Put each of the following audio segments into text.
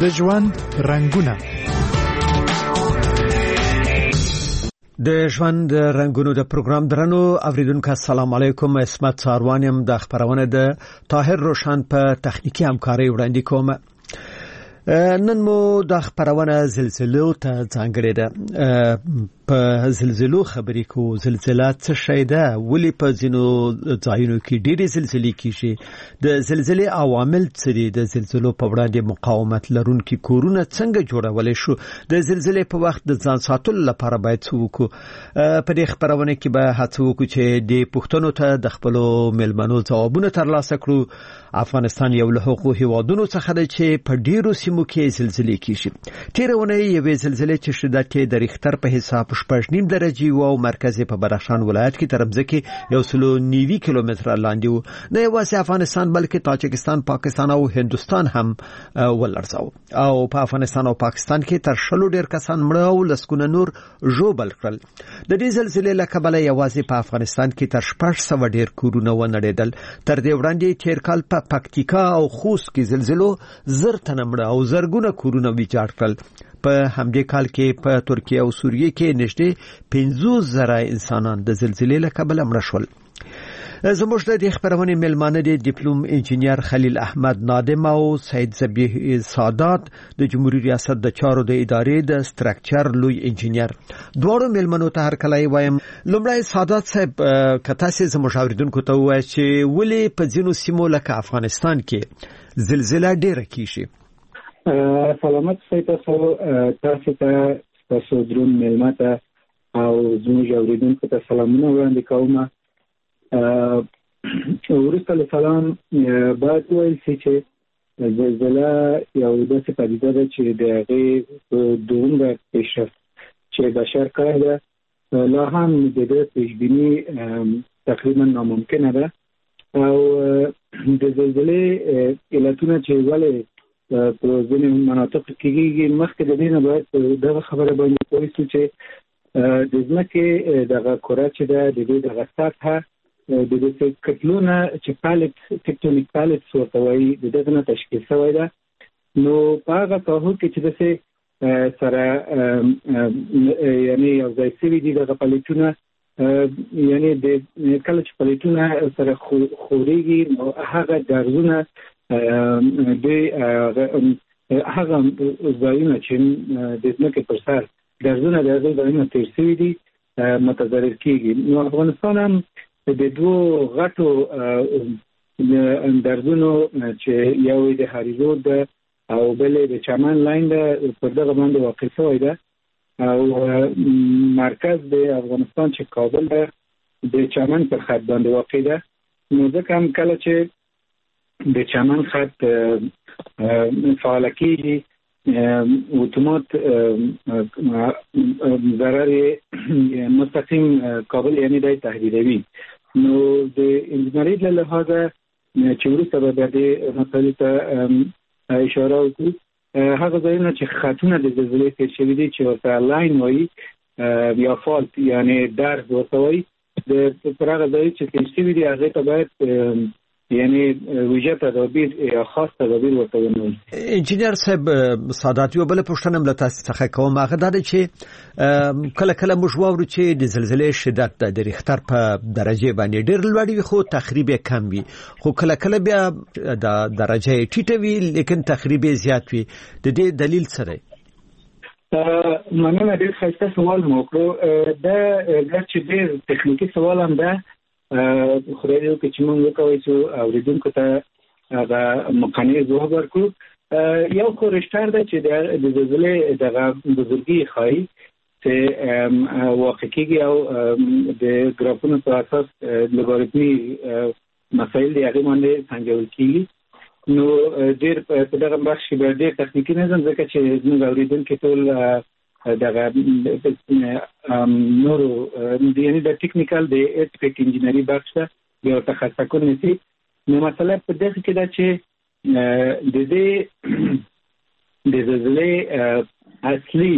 د ژوند رنگونه. د ژوند رنگونو د پروګرام درنو اوریدونکو السلام علیکم. اسمت ساروانیم د خبرونه د طاهر روشن په تخنیکی همکاري وړاندې کوم. نن مو د خبرونه زلزلو ته ځانګړې ده. په زلزلو خبرې کو. زلزلہ څه شی ده؟ ولی په ځینو ځایونو کې ډېرې زلزلې کیږي؟ د زلزلې عوامل څه دي؟ د زلزلو په وړاندې مقاومت لرونکي کورونه څنګه جوړولای شو؟ د زلزلې په وخت د ځان ساتلو لپاره باید څه وکړو؟ په دې خبرونه کې به هڅه وکړو چې د پښتنو ته د خپل ملمنو ځوابونه ترلاسه کړو. افغانستان یو له هغو هیوادونو څخه دی چې په ډیرو سیمو کې زلزلې کیږي. تیرونه یوې زلزلې چې شدت یې د ریختر په حساب 6.9 درجه او مرکز په بدخشان ولایت کې ترمځکه 190 کیلومتر لاندې و. نه یوازې افغانستان بلکې تاجکستان، پاکستان او هندستان هم ولړزاو. او په افغانستان او پاکستان کې تر شلو ډیر کسان مړ او لسګونه نور ژوبل کړل. د دې زلزلې له کبله یوازې په افغانستان کې تر 600 ډیر کورونه ونړېدل. تر دې وړاندې تیر کال په پکتیکا او خوست کې زلزلو زر تنه مړ او زرګونه کورونه ویجاړ کړل. په همدې کال کې په ترکیه او سوریه کې نږدې 50,000 انسانان د زلزلې له کبله مړ شول. زموږ د خبرونې ملمانه دي ډیپلوم انجینیر خلیل احمد نادم او سید ذبیح سادات د جمهوریت ریاست د چارو د ادارې د سټرکچر لوی انجینیر. دوړو ملمنو ته هر کله وایم. لومړی سادات صاحب کته سي زموږ اوریدونکو ته وایي چې ولې په ځینو سیمو لکه افغانستان کې زلزلہ ډېره کیږي؟ سلامت تاسو ته تاسو درون ملمته او زموږ اوریدونکو ته سلامونه وړاندې کوم. ورسته له سلام باید ویل شي چې زلزلہ یو داسې پدیده ده چې د هغې دومره پیشرفت چې بشر کړی ده لا هم د دې پیشبیني تقریبا ناممکنه ده. او د زلزلې علتونه چې ولې په ځینې مناطق کې کېږي مخکې د دې نه باید دغه خبره باندې پوه شو چې د ځمکې دغه کره چې ده د دې دغه سطحه د دې کتلونه چې پالت ټیکټونیک پالټس ورته وایي د دغه نه تشکیل شوی ده. نو په هغه ساحو کې چې داسې سره یعنې یو ځای شوي دي دغه پلیټونه، یعنې د کله چې پلیټونه سره خورېږي نو هغه درزونه د هغه ځایونه چې د ځمکې پر سر درزونه د هغې ځایونه تېر شوي دي متضرر کېږي. نو افغانستان هم د دوو غټو درزونو چې یو د هریزود ده او بل د چمن لاین ده پر دغه باندې واقع شوی ده. او مرکز د افغانستان چې کابل ده د چمن پر خط باندې واقع ده. نو ځکه هم کله چې د چمن خط فعال کېږي اتومات ضرر مستقیم کابل یعنی دای تهدیدوي. نو د انجنیری له لحاظه چې وروسته به د مسایلو ته اشاره وکړو، هغه ځایونه چې خطونه د زلزلې تېر شوي دي چې ورته لاین وایي یا فالت یعنی درز ورته وایي، پر هغه ځای چې تېر شوي دي هغې ته باید یعنی ویژه تدابیر یا خاص تدابیر ورته ونیول. انجینیر صاحب سادات یو بل پوښتنه هم له تاسو څخه کوم. هغه دا چې کله کله موږ واورو چې د زلزلې شدت د ریختر په درجه باندې ډېر لوړ وي خو تخریب کم وي، خو کله کله بیا د درجه ټیټه وي لیکن تخریب زیات وي. د دې دلیل څه دی؟ مننه، ډېر ښایسته سوال مو وکړو. دا چې ډېر تخنیکي سوال هم ده، خدای دې وکړي چې موږ وکولی شو اورېدونکو ته هغه مقنع ځواب ورکړو. یو خو ریشتر ده چې د زلزلې دغه بزرګي ښایي چې واقع کېږي او د ګرافونو په اساس لوګاریتمي مسایل د هغې باندې سنجول کېږي. نو ډېر په دغه بخش کې به ډېر تخنیکي نه ځم ځکه چې زموږ اورېدونکي ټول دغه نورو یعنی د ټیکنیکل د ارتفیک انجینری بخش ته بیا ورته خاصه کول نشي. نو مسله په دغه کې ده چې د دې د زلزلې اصلي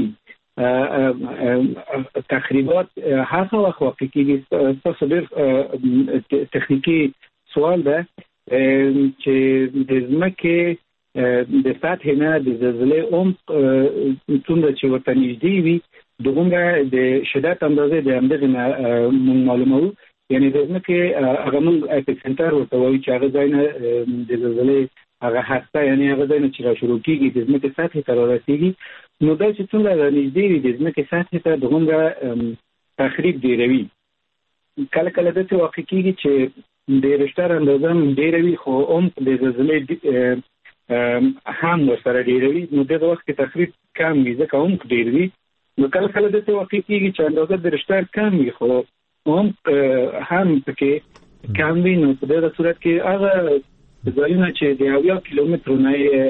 تخریبات هغه وخت واقع کېږي. تاسو ډېر تخنیکي سوال ده چې د ځمکې د سطح نه د زلزلې عمق څومره چې ورته نږدې وي دغه د شدت اندازه د همدغه معلومو یعنی د ځمکې هغه موږ اپیسنټر ورته وایو چې هغه ځای نه د زلزلې هغه هسته یعنی هغه ځای نه چې را شروع کیږي د ځمکې سطح ته رارسیږي نو دا چې څومره نږدې وي د ځمکې سطح ته دغه تخریب ډیروي کله کله د څه واقع کیږي چې د رشتار اندازه ډیره وي خو عمق د زلزلې هم ورسره ډیروي نو دغه وخت کې تخریب کم وي ځکه عمق ډیر وي نو کله کله د څه واقع کیږي چې اندازه د رشتار کم وي خو عمق هم پکې کم وي نو په دغه صورت کې هغه ځایونه چې د 80 کیلومتر نه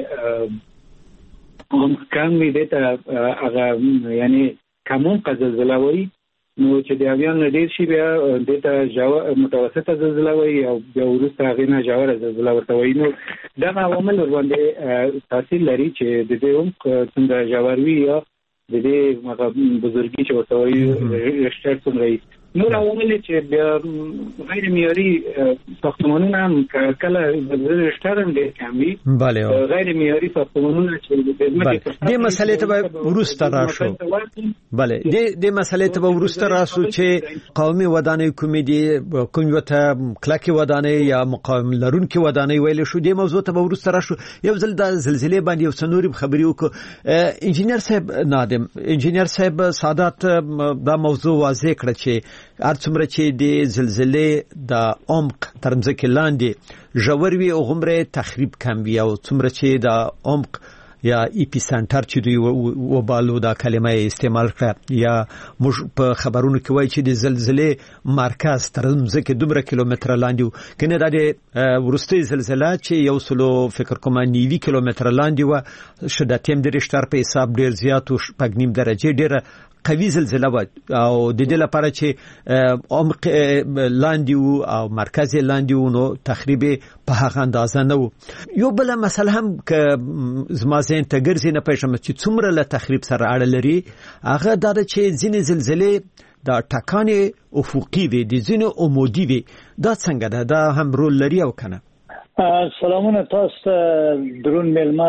عمق کم وي دته هغه یعنی کمون زلزله وي نو چې د اویان ډیر شي بیا دته متوسطه زلزله وي او بیا وروسته هغه نه جوړه زلزله ورته وي نو دا عوامل باندې تاثیر لري چې د دې عمق څنګه جوړ وي یا د دې بزرګي چې ورته وي رشتر څنګه نور عوامل چې غیر معیاري ساختمانونه هم کله د رشتر هم ډیر کم وي غیر معیاري ساختمانونه چې د مسلې ته ورسته راشو bale د مسلې ته ورسته راشو چې قومي ودانۍ کومې دي کوم وته کلکي ودانۍ یا مقاوم لرونکي ودانۍ ویل شو د موضوع ته ورسته راشو یو ځل د زلزلې باندې یو څنوري خبري وکړو انجینر صاحب نادم انجینر صاحب سادات دا موضوع واضح کړ چې ارڅومره چې د زلزلې د عمق ترمځکه لاندې ژور وي او غمره تخریب کم وي او څومره چې د عمق یا ایپی سنټر چې دوی وبالو دا کلمه استعمال کړه یا موږ په خبرونو کې وایي چې د زلزلې مرکز ترمځکه 2 کیلومتر لاندې کنه د ورستي زلزلہ چې یو سلو فکر کوم 9 کیلومتر لاندې و شدت هم د رشتر په حساب ډیر زیات او 5.5 درجه ډیره قوي زلزلہ و او د دې لپاره چې عمق لاندې او مرکز لاندې نو تخریب په هغه اندازه نه و یو بل مسله هم ک زما زین ته ګرځي نه پېښم چې څومره له تخریب سره اړه لري هغه دا چې ځینې زلزلې د ټکانې افقي وي د ځینې عمودي وي دا څنګه ده دا هم رول لري او کنه سلامونه تاسو درون ملما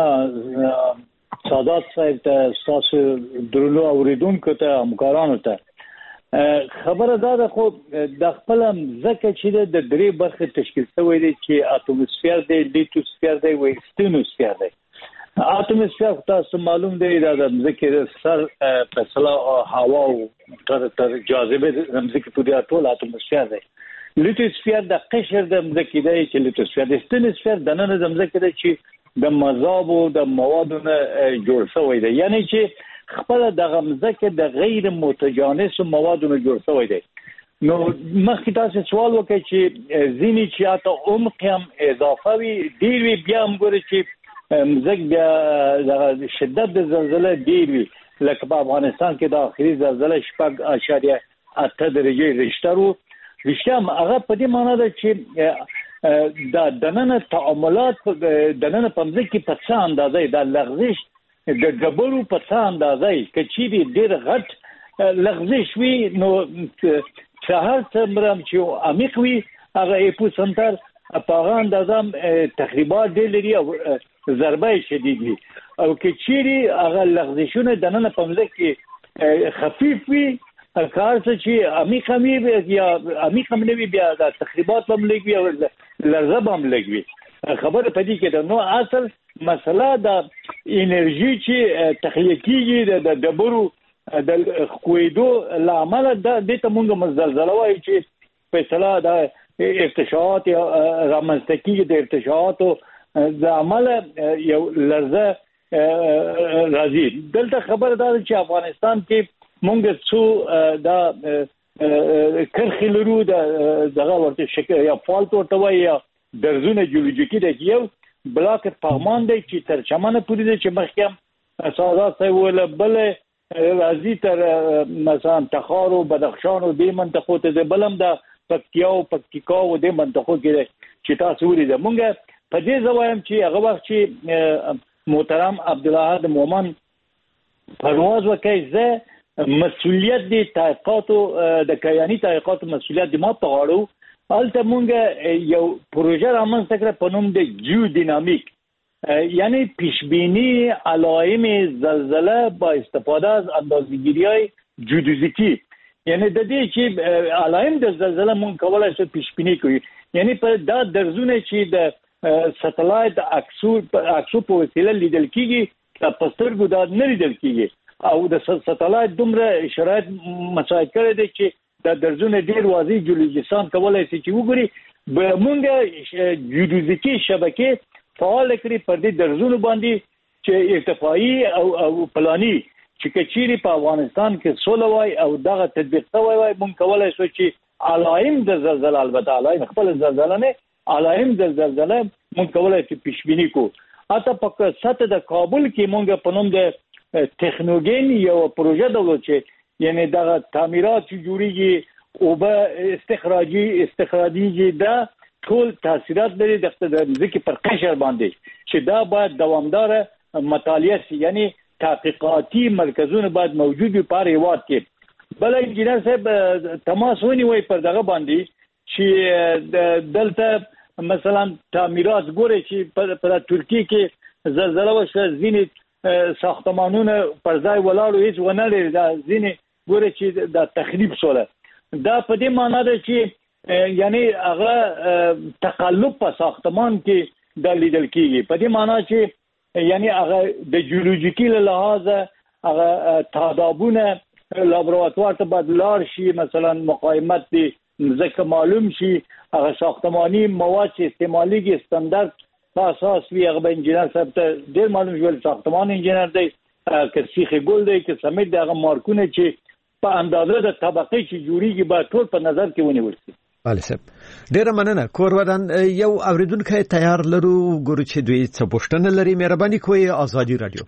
سادات صاحب ته تاسو درنو اوریدونکو ته همکارانو ته خبره دا خو د خپل ځکه چې د درې برخه تشکیل شوی دی چې اتموسفیر دی لیتوسفیر دی او ستنوسفیر دی اتموسفیر تاسو معلوم دی دا د ځکه سر فاصله هوا او تر جاذبه د ځکه په دې ټول اتموسفیر دی لیتوسفیر د قشر د ځکه دی چې لیتوسفیر د ستنوسفیر د نن د ځکه دی چې د مذاب او د موادو نه جوړ شوی دی یعنی چې خپل د غمزکه د غیر متجانس موادو نه جوړ شوی دی نو مخکې تاسو سوال وکړئ چې ځینې چې اته عمق هم اضافه وي ډیر وي بیا هم ګورئ چې مزګ د شدت د زلزلې ډیر وي لکه په افغانستان کې د اخري زلزلې 6.8 درجه رشتر رښتیا هغه په دې معنی ده چې دا دننه تعاملات دننه په مزګ په څه اندازې د لغزش د جبرو په څه اندازې کچې ډیر غټ لغزش وي نو څهر څمرم چې عمیق وي هغه اپو سنټر په هغه اندازه تخریبات ډیر لري او ضربه شدید وي او کچې هغه لغزشونه دننه په مزګ کې خفیف وي کار څه چې عمیق وي یا عمیق هم نه وي بیا د تخریبات هم لګوي او لرزه هم لګوي خبره پدې کې ده نو اصل مسله د انرژي چې تخلیه کیږي د دبرو د خویدو لامل د ته مونږ مزلزله وایي چې فیصله د ارتشاعات یا رامنځته کیږي د ارتشاعات د عمل یو لرزه راځي دلته خبره ده چې افغانستان کې مونږ څو دا کرخي لرو دغه ورته شکل یا فالټ ورته وایي یا درزونه جیولوژیکي دی یو بلاک پغمان دی چې تر چمنه پورې دی چې مخکې سادات صاحب ول بل راځي تر مثلا تخار او بدخشان او دې منطقو ته بلم د پکتیا او پکتیکا او دې منطقو کې چې تاسو ولې مونږ په دې ځوایم چې هغه وخت چې محترم عبدالله مومن پرواز وکړي زه مسؤلیت دی تحقیقاتو د کیانی تحقیقاتو مسؤلیت دی ما په غاړو البته مونږ یو پروژه رامنځته کړ په نوم د جیو دینامیک یعنی پیشبینی علائم زلزله با استفاده از اندازه‌گیری‌های جیودزیکی، یعنی د دې چې علائم د زلزله مونږ کولای شو پیشبینی کوي. یعنی په دا درزونه چې د ساتلایت عکسو په وسیله لیدل کیږي په سترګو دا نه لیدل کیږي او د ساتلایت دومره شرایط مساعد کړی دی چې دا درزونه ډیر واضح جیولوژیستان کولای شي چې وګوري مونږ جیودزیکی شبکه فعال کړی پر دې درزونه باندې چې ارتفاعي او پلاني چې کچيري په افغانستان کې سوله وای او دغه تطبیق شوی وای مونږ کولای شو چې علائم د زلزلې البته علائم خپل زلزلې نه علائم د زلزلې مونږ کولای شو پیشبینی کو. اته په سطح د کابل کې مونږ په نوم د تکنوګین یو پروژه درلود چې یعنی دغه تعمیرات چې جوړیږي او به استخراجي دا ټول تاثیرات لري د ځکه پر قشر باندې چې دا باید دوامدار مطالعه شي، یعنی تحقیقاتي مرکزونه باید موجود وي په هیواد کې. بل انجینر صاحب تماس ونیوي پر دغه باندې چې دلته مثلا تعمیرات ګوري چې په ترکیه کې زلزلہ وشوه ځینې ساختمانونه پر ځای ولاړو هیڅ ونه لري، دا ځینې ګوري چې دا تخریب شوله. دا په دې معنی ده چې یعنی هغه تقلب په ساختمان کې د لیدل کیږي، په دې معنی چې یعنی هغه د جیولوژیکي لحاظ هغه تادابونه لابراتوار ته بدلار شي، مثلا مقاومت دي ځکه معلوم شي، هغه ساختماني مواد چې استعماليږي استاندارد په اساس وی هغه انجینر صاحب ته ډیر معلوم جوړ ساختمان انجینر دی که سیخ ګل دی که سمید هغه مارکونه چې په اندازه د طبقه چې جوړیږي با ټول په نظر کې ونیول شي. بله صاحب ډیره مننه. کور ودان یو اوریدونکو تیار لرو ګورو چې دوی څه پوښتنه لري. مهرباني کوئ آزادی رادیو.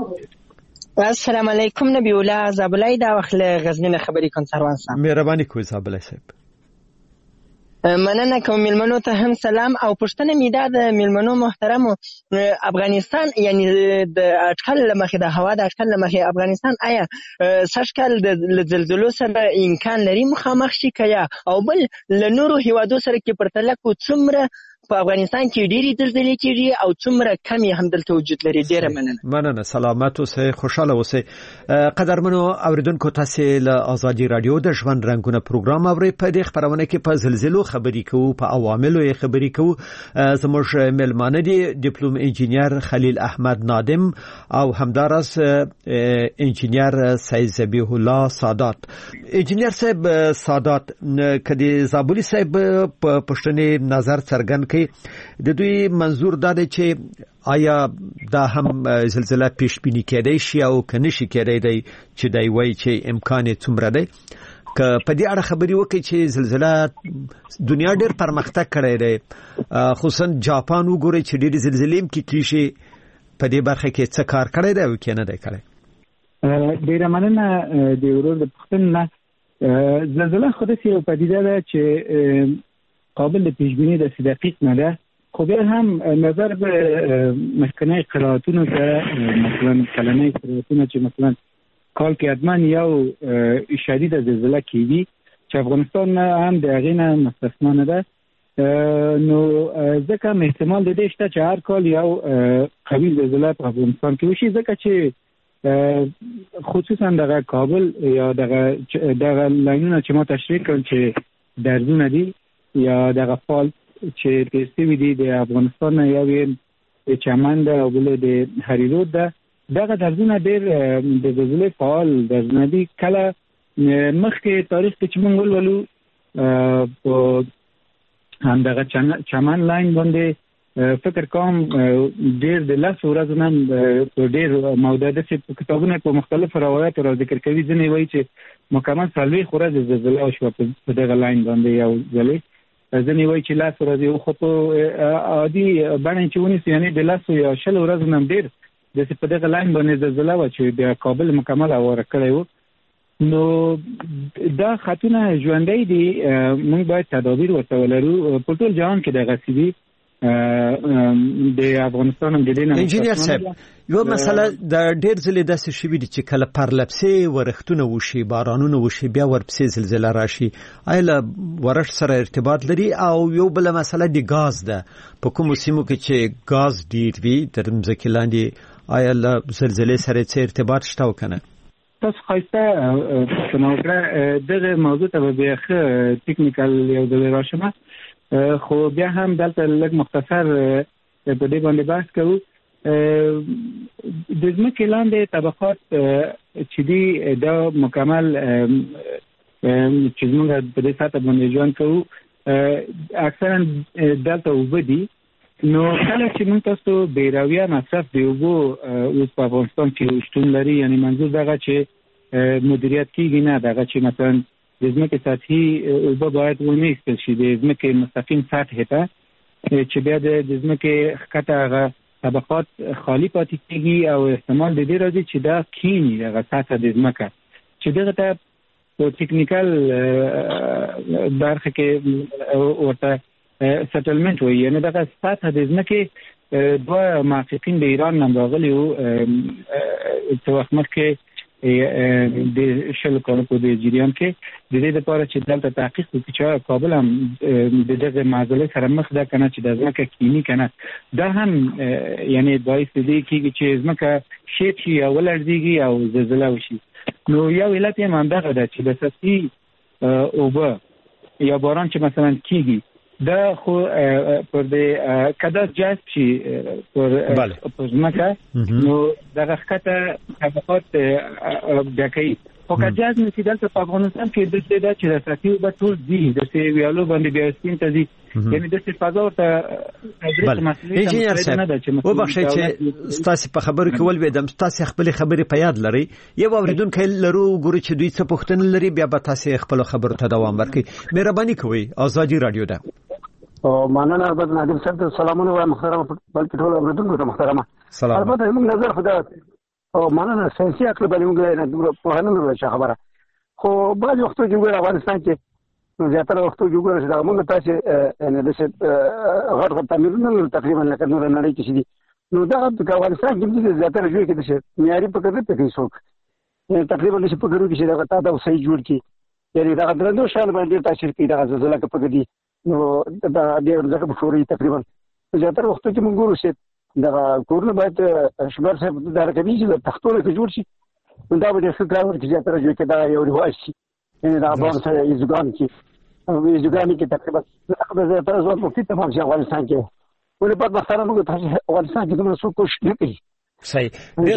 السلام علیکم نبی الله زابلای دا وخت غزنین خبري کوم سروان صاحب. مهرباني کوئ زابلای صاحب. مننه کوم ملمنو ته هم سلام او پښتنه میدا د ملمنو محترمو افغانستان یعنی د اټکل لمخې د هوا د اټکل لمخې افغانستان آیا سشکل د زلزلو سره امکان لري مخامخ شي کیا او بل له نورو هیوادو سره کې پرتله کو څومره په افغانستان کې ډېری زلزلې کېږي او څومره کمی هم دلته وجود لري. ډیره مننه سلامت اوسئ خوشاله اوسئ. قدرمنو اوریدونکو تاسو له آزادی رادیو د ژوند رنگونه پروګرام اورئ. په دې خبرونه کې په زلزلو خبرې کوو، په عواملو یې خبرې کوو. زموږ ملمانه دي ډیپلوم انجینیر خلیل احمد نادم او همدارس انجینیر سید ذبیح الله سادات. انجینیر صاحب سادات کدي زابلی صاحب په پښتني نظر څرګند د دوی منظور دا دی چې آیا دا هم زلزلہ پیش بینی کېدای شي او کنه شي کېدای دی چې دی وایي چې امکان یې څومره دی. که په دې اړه خبرې وکړي چې زلزلہ دنیا ډېر پرمختګ کړی دی، خصوصا جاپان وګورئ چې ډېرې زلزلې هم کېدلی شي، په دې برخه کې څه کار کړی دی او کې نه دی کړی. ډېره مننه د ورور د پوښتنې. زلزلہ خو داسې یو پدیده ده چې قابل پیشبینی د دقیق نه ده، خو بیا هم نظر به مخکنی قرائتونو ته مثلا کلنی قرائتونو چې مثلا کال کې حتما یو شدید زلزله کیږي چې افغانستان هم د هغې نه مستثنا نه ده، نو ځکه احتمال د دې شته چې هر کال یو قوي زلزله په افغانستان کې وشي، ځکه چې خصوصا دغه کابل یا دغه لاینونه چې ما تشریح کړل چې درزونه دي یا دغه فال چې تیستی دي د افغانستان نه یو د چمن ده او بل د هریرود ده، دغه درزونه ډېر د زلزلې فعال درزونه دي. کله مخکې تاریخ کې چې موږ ولولو په همدغه چمن لاین باندې فکر کوم ډېر د 10 ورځو نه ډېر موده ده چې کتابونه په مختلفو روایاتو را ذکر کوي. ځینې وایي چې مکمل 40 ورځې زلزله وشوه په دغه لاین باندې یو ځلې، ځینې وایي چې 10 ورځې، خو په عادي بڼه چې ونیسو یعنې د 10 یا 20 ورځو نه ډېر داسې په دغه لاین باندې زلزله وه چې د کابل مکمل اواره کړی و. نو دا خطونه ژوندی دي، موږ باید تدابیر ورته ولرو. په ټول جهان کې دغسې دي، د افغانستان هم د دې نه انجینیر صاحب یو مسله د ډېر ځلې داسې شوي دي چې کله پرلپسې ورښتونه وشي بارانونه وشي بیا ورپسې زلزله راشي آیا له ورښت سره ارتباط لري او یو بل مسله د غاز ده په کومو سیمو کې چې غاز ډېر وي تر ځمکې لاندې آیا له زلزلې سره څه ارتباط شته او کنه تاسو خاصه څنګه دغه موضوع ته به ټیکنیکل یو د راشمه خو بیا هم دلته لږ مختصر په دې باندې بحث کوو د ځمکې لاندې طبقات چې دي دا مکمل چې موږ په دې ساته باندې ژوند کوو اکثرا دلته وبدي نو کله چې موږ تاسو بیراویه مصرف دی وګو اوس په افغانستان کې شتون لري یعنی منظور دغه چې مدیریت کیږي نه دغه چې مثلا د ځمکې سطحي اوبه باید ونیستل شي د ځمکې مستقیم سطح ته چې بیا د ځمکې ښکته هغه طبقات خالی پاتې کیږي او احتمال د دې راځي چې دا کینی دغه سطح د ځمکه چې دغه ته په ټیکنیکل برخه کې ورته سټلمنت وي یعنی دغه سطح د ځمکې دوه محققین د ایران نه راغلي وو څو وخت مخکې د شل کالو په جریان کې د دې لپاره چې دلته تحقیق وکړي چې کابل هم د دغه معضلې سره مخ ده کنه چې د ځمکې کینی کنه دا هم یعنی باعث دی چې ځمکه شیټ شي او ولړزيږي او زلزلہ وشي نو یو علت یې مانده ده چې د سطحي اوبه یا باران چې مثلا کیږي دا خو پر دې کدا جذب شي پر ځمکه نو دغه ښکته طبقات ډکې او که جذب نشي دلته په افغانستان کې د څه دا چې د سطحي اوبه ټول دي د ویالو باندې بیا سپین ته دي یعنی د څه فضا ته انجینیر صاحب وبخښئ چې تاسو په خبرو کې ولویدم تاسو خپل خبرې په یاد لرئ یو اوریدونکو لرو ګوري چې دوی څه پوښتنه لري بیا به تاسو خپل خبرو ته دوام ورکړئ مهرباني کوئ ازادي رادیو ده مننه البته نادم صاحب سلامونه وایم محترمه بلکې ټول اوریدونکو ته محترمه البته موږ نظر خدا او مننه سیاسي عقل باندې موږ نه په هنه راځي خبره خو بعض وختو کې ګور افغانستان کې زیاتره وختو کې ګور چې موږ تاسو نه د څه غړ تعمیرونه تقریبا لکه نور نړۍ کې شي نو دا په افغانستان کې زیاتره جوړ کې د څه معیاري په کده په کې څوک تقریبا نشي په ګرو کې چې دا تا صحیح جوړ کې یعنی دا درنو شان باندې تاثیر کوي دا زلزلہ کې په دې نو دا ډېر ځکه په فوري تقریبا زیاتره وخت کې موږ ګورو چې دا کورونه باید شمار صاحب دا راکوي چې تختونه کې جوړ شي دا به څه کار کوي زیاتره جوړ کې دا یو رواج شي یعنی دا باندې سره ایزګان کې تقریبا زیاتره ځواب په تمام ځای افغانستان کې ولې په مثلا موږ تاسو افغانستان کې دومره څه کوشش نه کوي صحیح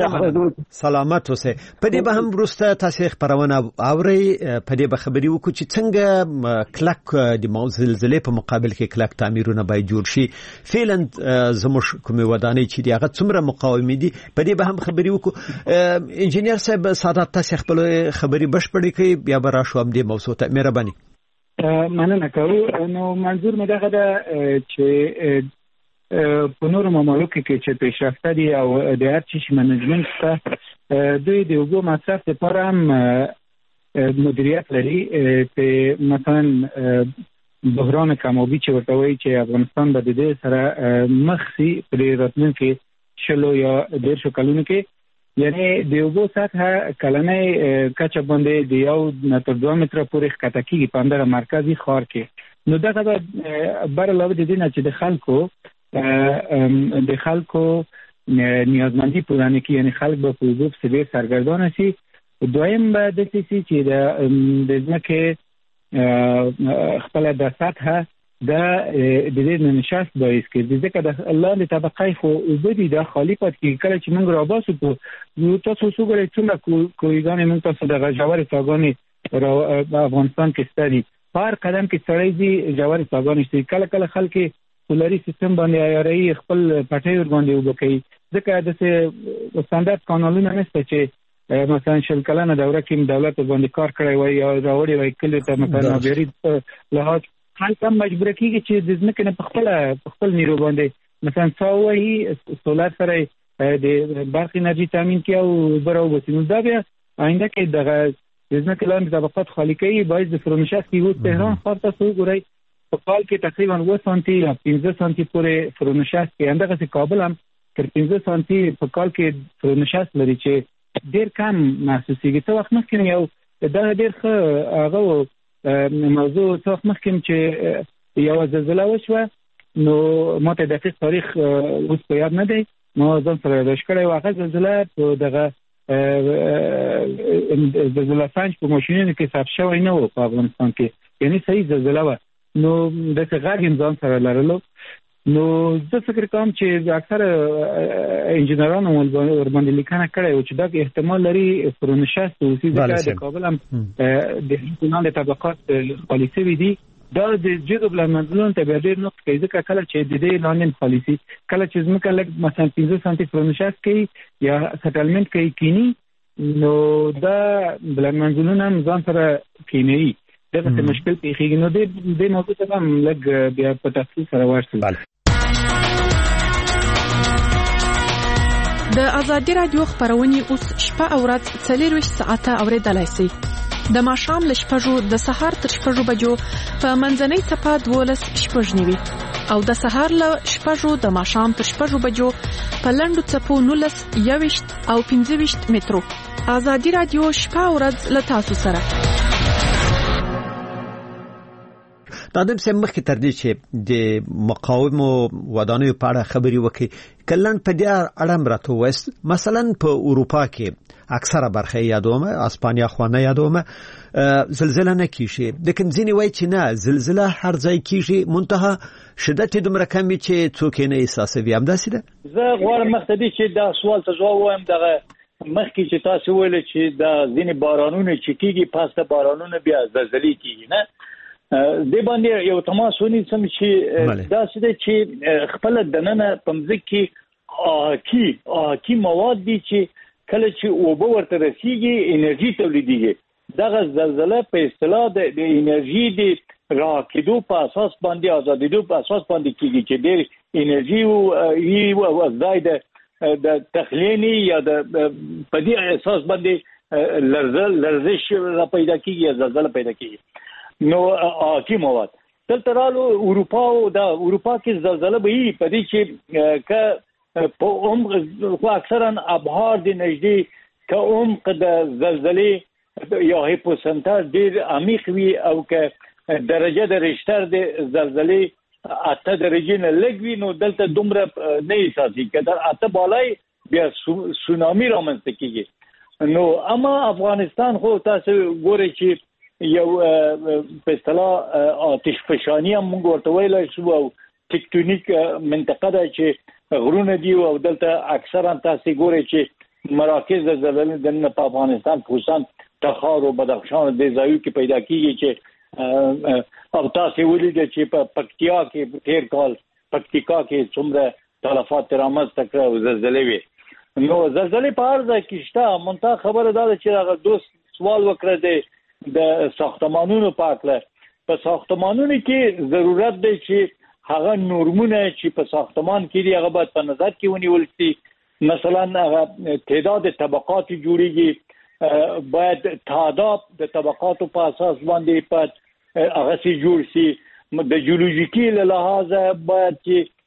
سلامت اوسه په دې به هم ورسته تاسو خبرونه اوري په دې به خبري وکړو چې څنګه کلک د زلزلې په مقابل کې کلک تعمیرونه باید جوړ شي فعلا زموږ کومه ودانۍ چې دی هغه څومره مقاومه دي په دې به هم خبري وکړو انجینیر صاحب سعادت تاسو خپل خبري بشپړی کوي بیا به راشو هم دې موضوع ته مهرباني مننه کوم نو منظور مې دغه ده چې په نورو ممالکو کې چې پیشرفته دي او د هر چیز منیجمنت ته دوی د اوبو مصرف لپاره هم مدیریت لري په مثلا بحران کمابی چې ورته وایي چې افغانستان به د دې سره مخ شي په راتلونکي شلو یا 1.5 کلونو کې یعنی د اوبو سطح کلنۍ کچه باندې د 1.2 متره پورې ښکته کیږي په اندر مرکزی ښار کې نو دغه بر علاوه د دې نه چې د خلکو نیازمندی پوره کې یعنی خلک به په اوبو څخه سرګردان شي دویم به د څه چې د ځمکې خپل د سطح د دې نشاست باعث کې ځکه د الله له طبقه خو وبدي د خالی پات کې کله چې موږ را باسو په یو تاسو وګورئ څنګه کویګانې موږ تاسو د جواري ساګانې افغانستان کې ستاري هر قدم کې سړی دي جواري ساګانې شي کله خلک سولري سیستم باندې عیاري خپل پټي ور باندې وبکې ځکه د ستاندرد قانونونه نشته چې مثلا شل کلنه دوره کې دولت باندې کار کړی وای یا راوړی وای کله ته مثلا بیري له خلک هم مجبور کیږي چې د ځمکې نه په خپل نیرو باندې مثلا څاوي سولر سره د برق انرژي تامین کوي او برابر وسیله دا بیا آینده کې دغه د ځمکې لاندې طبقات خالی کوي باعث د فرونشات کې وو تهران ښار تاسو وګورئ په کال کې تقریبا 2 سانتي یا 15 سانتي پورې فرونشست کې اندغه کابل هم تر 15 سانتي په کال کې فرونشست لري چې ډیر کم محسوسيږي. څه وخت مخکې یو دا ډیر ښه هغه موضوع څه وخت مخکې چې یو زلزلہ وشوه نو ماته د دقیق تاریخ اوس په یاد نه دی، نو ځان سره یاد کړی واقع زلزلہ په دغه زلزلہ سنج په ماشینونو کې ثبت شوی نه و په افغانستان کې، یعنی صحیح زلزلہ و. نو د څه غږ ځان سره لرلو. نو زه فکر کوم چې اکثر انجنیرانو ورباندې لیکنه کړې و چې دا احتمال لري فرونشست اوسي د کابل هم د هیڅ طبقات خالي شوي دي. دا د جګو بلندمنزلونو ته به ډېر نقص کوي، ځکه کله چې د دې لاندې خالي کله چې ځمکه لږ مثلا 15 سانتي فرونشست کوي یا سټلمنټ کوي کینی، نو دا بلندمنزلونه هم ځان سره کینی دغه څه مشکل پیښیږي. نو د موضوع ته هم لږ بیا په تفصیل سره ورسېږو. د ازادي رادیو خبرونه اوس شپه او ورځ 24 ساعته اوریدلای شئ. د ماښام ل 6 د سهار تر 6 بجو په منځنۍ صفه 12 شپږنیوي او د سهار ل 6 د ماښام تر 6 بجو په لندو صفو 19 21 او 25 مترو. ازادي رادیو شپه او ورځ ل تاسو سره. دا د سمخ تر دې چې د مقاومو ودانیو په اړه خبري وکړي کلن په دې اړه راته وست. مثلا په اروپا کې اکثره برخه یادومه، اسپانیا خو نه یادومه، زلزلہ نه کیږي، لیکن ځینې وایي چې نه زلزلہ هر ځای کیږي، منتها شدت دومره کمی چې څوک نه احساسوي. همداسې ده. زه غواړم مخکې چې دا سوال ته ځواب وایم. دغه مخکې چې تاسو ویل چې دا ځینې بارانونه چې کیږي پس د بارانونه بیا زلزلې کیږي، نه د باندې یو تماس ونی سم چې دا څه ده چې خپل دننه پمځ کې کی مواد دي چې کله چې اوبه ورته رسیږي انرژي تولیديږي. دغه زلزلہ په اصطلاح د انرژي د راکېدو په اساس باندې آزادېدو په اساس باندې کیږي چې ډېر انرژي او زائد د تخلینی یا د پدې اساس باندې لرزش را پیدا کیږي یا زلزلہ پیدا کیږي. نو کی مواد دلته رالو اروپا کې زلزلہ به یې پدې چې ک په عمق خو اکثرا ابهار د نږدې ک عمق د زلزلې یا هیپوسنتر ډیر عمیق وي او ک درجه د رشتر د زلزلې 8 درجه نه لګوي، نو دلته دومره نه احساسي کده 8 بالای بیا سونامي رامنځته کیږي. نو اما افغانستان خو تاسو ګورئ چې یو په اصطلاح آتش فشانی هم موږ ورته ویلای شو او تکتونیک منطقه ده چې غرونه دي او دلته اکثرا تاسو ګورئ چې مراکز زلزلې د افغانستان خصوصا تخار او بدخشان د ځایو کې پیدا کیږي چې او تاسو ولیدئ چې په پکتیا کې تیر کال پکتیکا کې څومره تلفات رامنځته کړ او زلزلې وي. نو زلزلې په هر ځای کې شته. منتها خبره ده چې هغه دوست سوال وکړه دی د ساختمانونو په اړه. په ساختمانونو کې ضرورت دی چې هغه نورمونه چې په ساختمان کې دي هغه باید په نظر کې ونیول شي. مثلا هغه تعداد طبقات جوړیږي، باید تعداد د طبقاتو په اساس باندې په هغه سي جوړ شي. د جیولوژیکي له لحاظه باید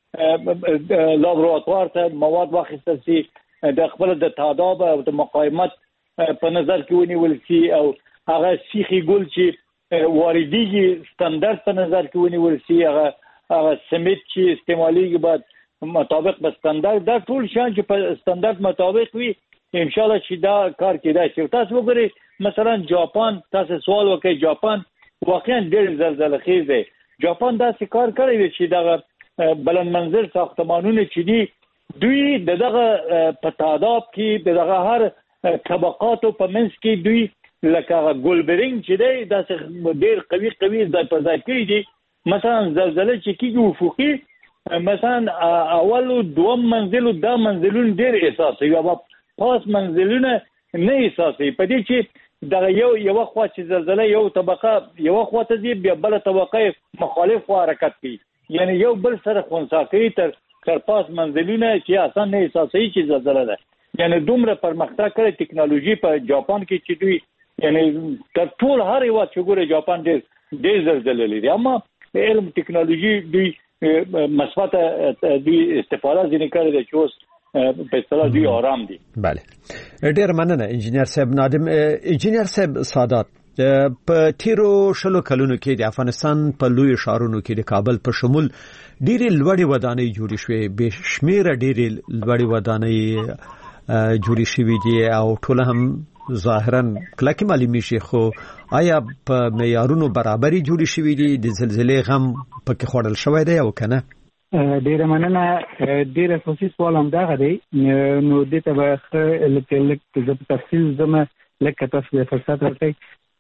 چې لابراتوار ته مواد واخیستل شي، د خپل د تعداد او د مقاومت په نظر کې ونیول شي او هغه سیخي ګل چې واردېږي ستاندرد په نظر کې ونیول شي، هغه سمټ چې استعماليږي باید مطابق به ستاندرد دا ټول شان چې په ستاندرد مطابق وي ان شاء الله چې دا کار کېدای شي. تاسو وګورئ مثلا جاپان، تاسو سوال وکړئ جاپان واقعا ډېر زلزلہ خیز دی. جاپان دا کار کړی دی چې دغه بلند منزل ساختمانونه چې دي دوی دغه په تعداد کې دغه هر طبقاتو په منځ کې دوی لکه ګولبرینګ چې دی دا ډېر قوي ځای په ځای کړی دي. مثلا زلزلہ چې کیږي افقي مثلا اول دوم منزل دا منزلونه ډېر احساسي او پاس منزلونه نه احساسي. په دې چې دا یو خوا چې زلزلہ یو طبقه یو خوا ته دی بیا بل طبقه مخالف حرکت کوي، یعنی یو بل سره خنثی کوي تر پاس منزلونه چې آسان نه احساسي چې زلزلہ ده. یعنی دومره پرمختګ کړی ټکنالوژي په جاپان کې چې دوی یعنی تر ټول هر یو چې ګوره جاپان ډېر زلزلې لري. اما علم ټکنالوژي دی مثبت دی استفاده ځینې کړي د چوس په اصطلاح دی آرام دي. بله ډیر مننه انجینر صاحب نادم. انجینر صاحب سادات په تیرو شلو کلونو کې د افغانستان په لوی ښارونو کې د کابل په شمول ډېرې لوړې ودانۍ جوړې شوې، به شمېره ډېرې لوړې ودانۍ جوړې شوې دي او ټول هم ظاهرا کلکه معلومي شي، خو آیا په معیارونو برابرۍ جوړې شوې دي؟ د زلزلې غم پکې خوړل شوی دی او کنه؟ ډیره مننه. ډیره اساسي سوال هم دغه دی، نو دې ته به لکه تفصیل زما لکه تاسو د فرصت راکړئ.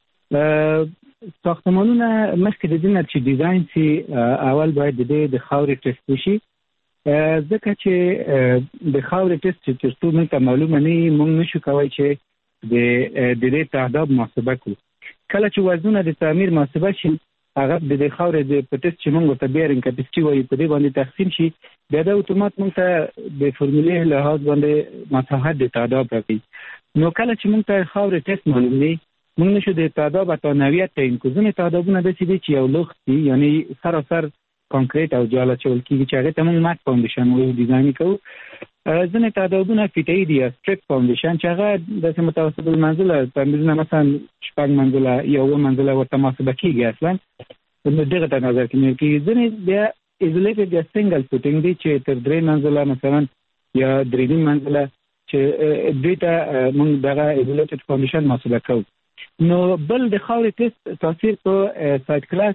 ساختمانونه مخکې د دې نه چې ډیزاین سي اول باید د خاورې ټیسټ وشي، ځکه چې د خاورې ټیسټ چې ترڅو موږ ته معلومه نه وي موږ نشو کولی چې د دې تعداد محاسبه کړو. کله چې وزنونه د تعمیر محاسبه شي هغه د خاورې د پټیسټ چې موږ ته بیرینګ کپاسټي وایي په دې باندې تقسیم شي، بیا د اتومات موږ ته د فورمولې لحاظ باندې مساحت د تعداد راکړي. نو کله چې موږ ته خاورې ټیسټ معلوم وي موږ نشو د تعداد او نوعیت تعیین کوو. ځینې تعدادونه داسې دي چې یو لوخت دي، یعنی سراسر کانکریټ او جاله چول کېږي چې هغه ته موږ مات فاونډیشن وایو ډیزاین کوو. ځینې تعدادونه فیټایي دي یا سټریټ فاونډیشن چې هغه داسې متوسط المنزله تعمیرونه مثلا 6 منزله یا 9 منزله ورته محاسبه کېږي اصلا نو دغه ته نظر کې نیول کېږي. ځینې بیا ایزولیټډ یا سنگل فوټینګ دي چې تر 3 منزله مثلا یا 3 منزله چې دوی ته موږ دغه ایزولیټډ فاونډیشن محاسبه کوو. نو بل د خاورې ټیسټ تاثیر په سایت کلاس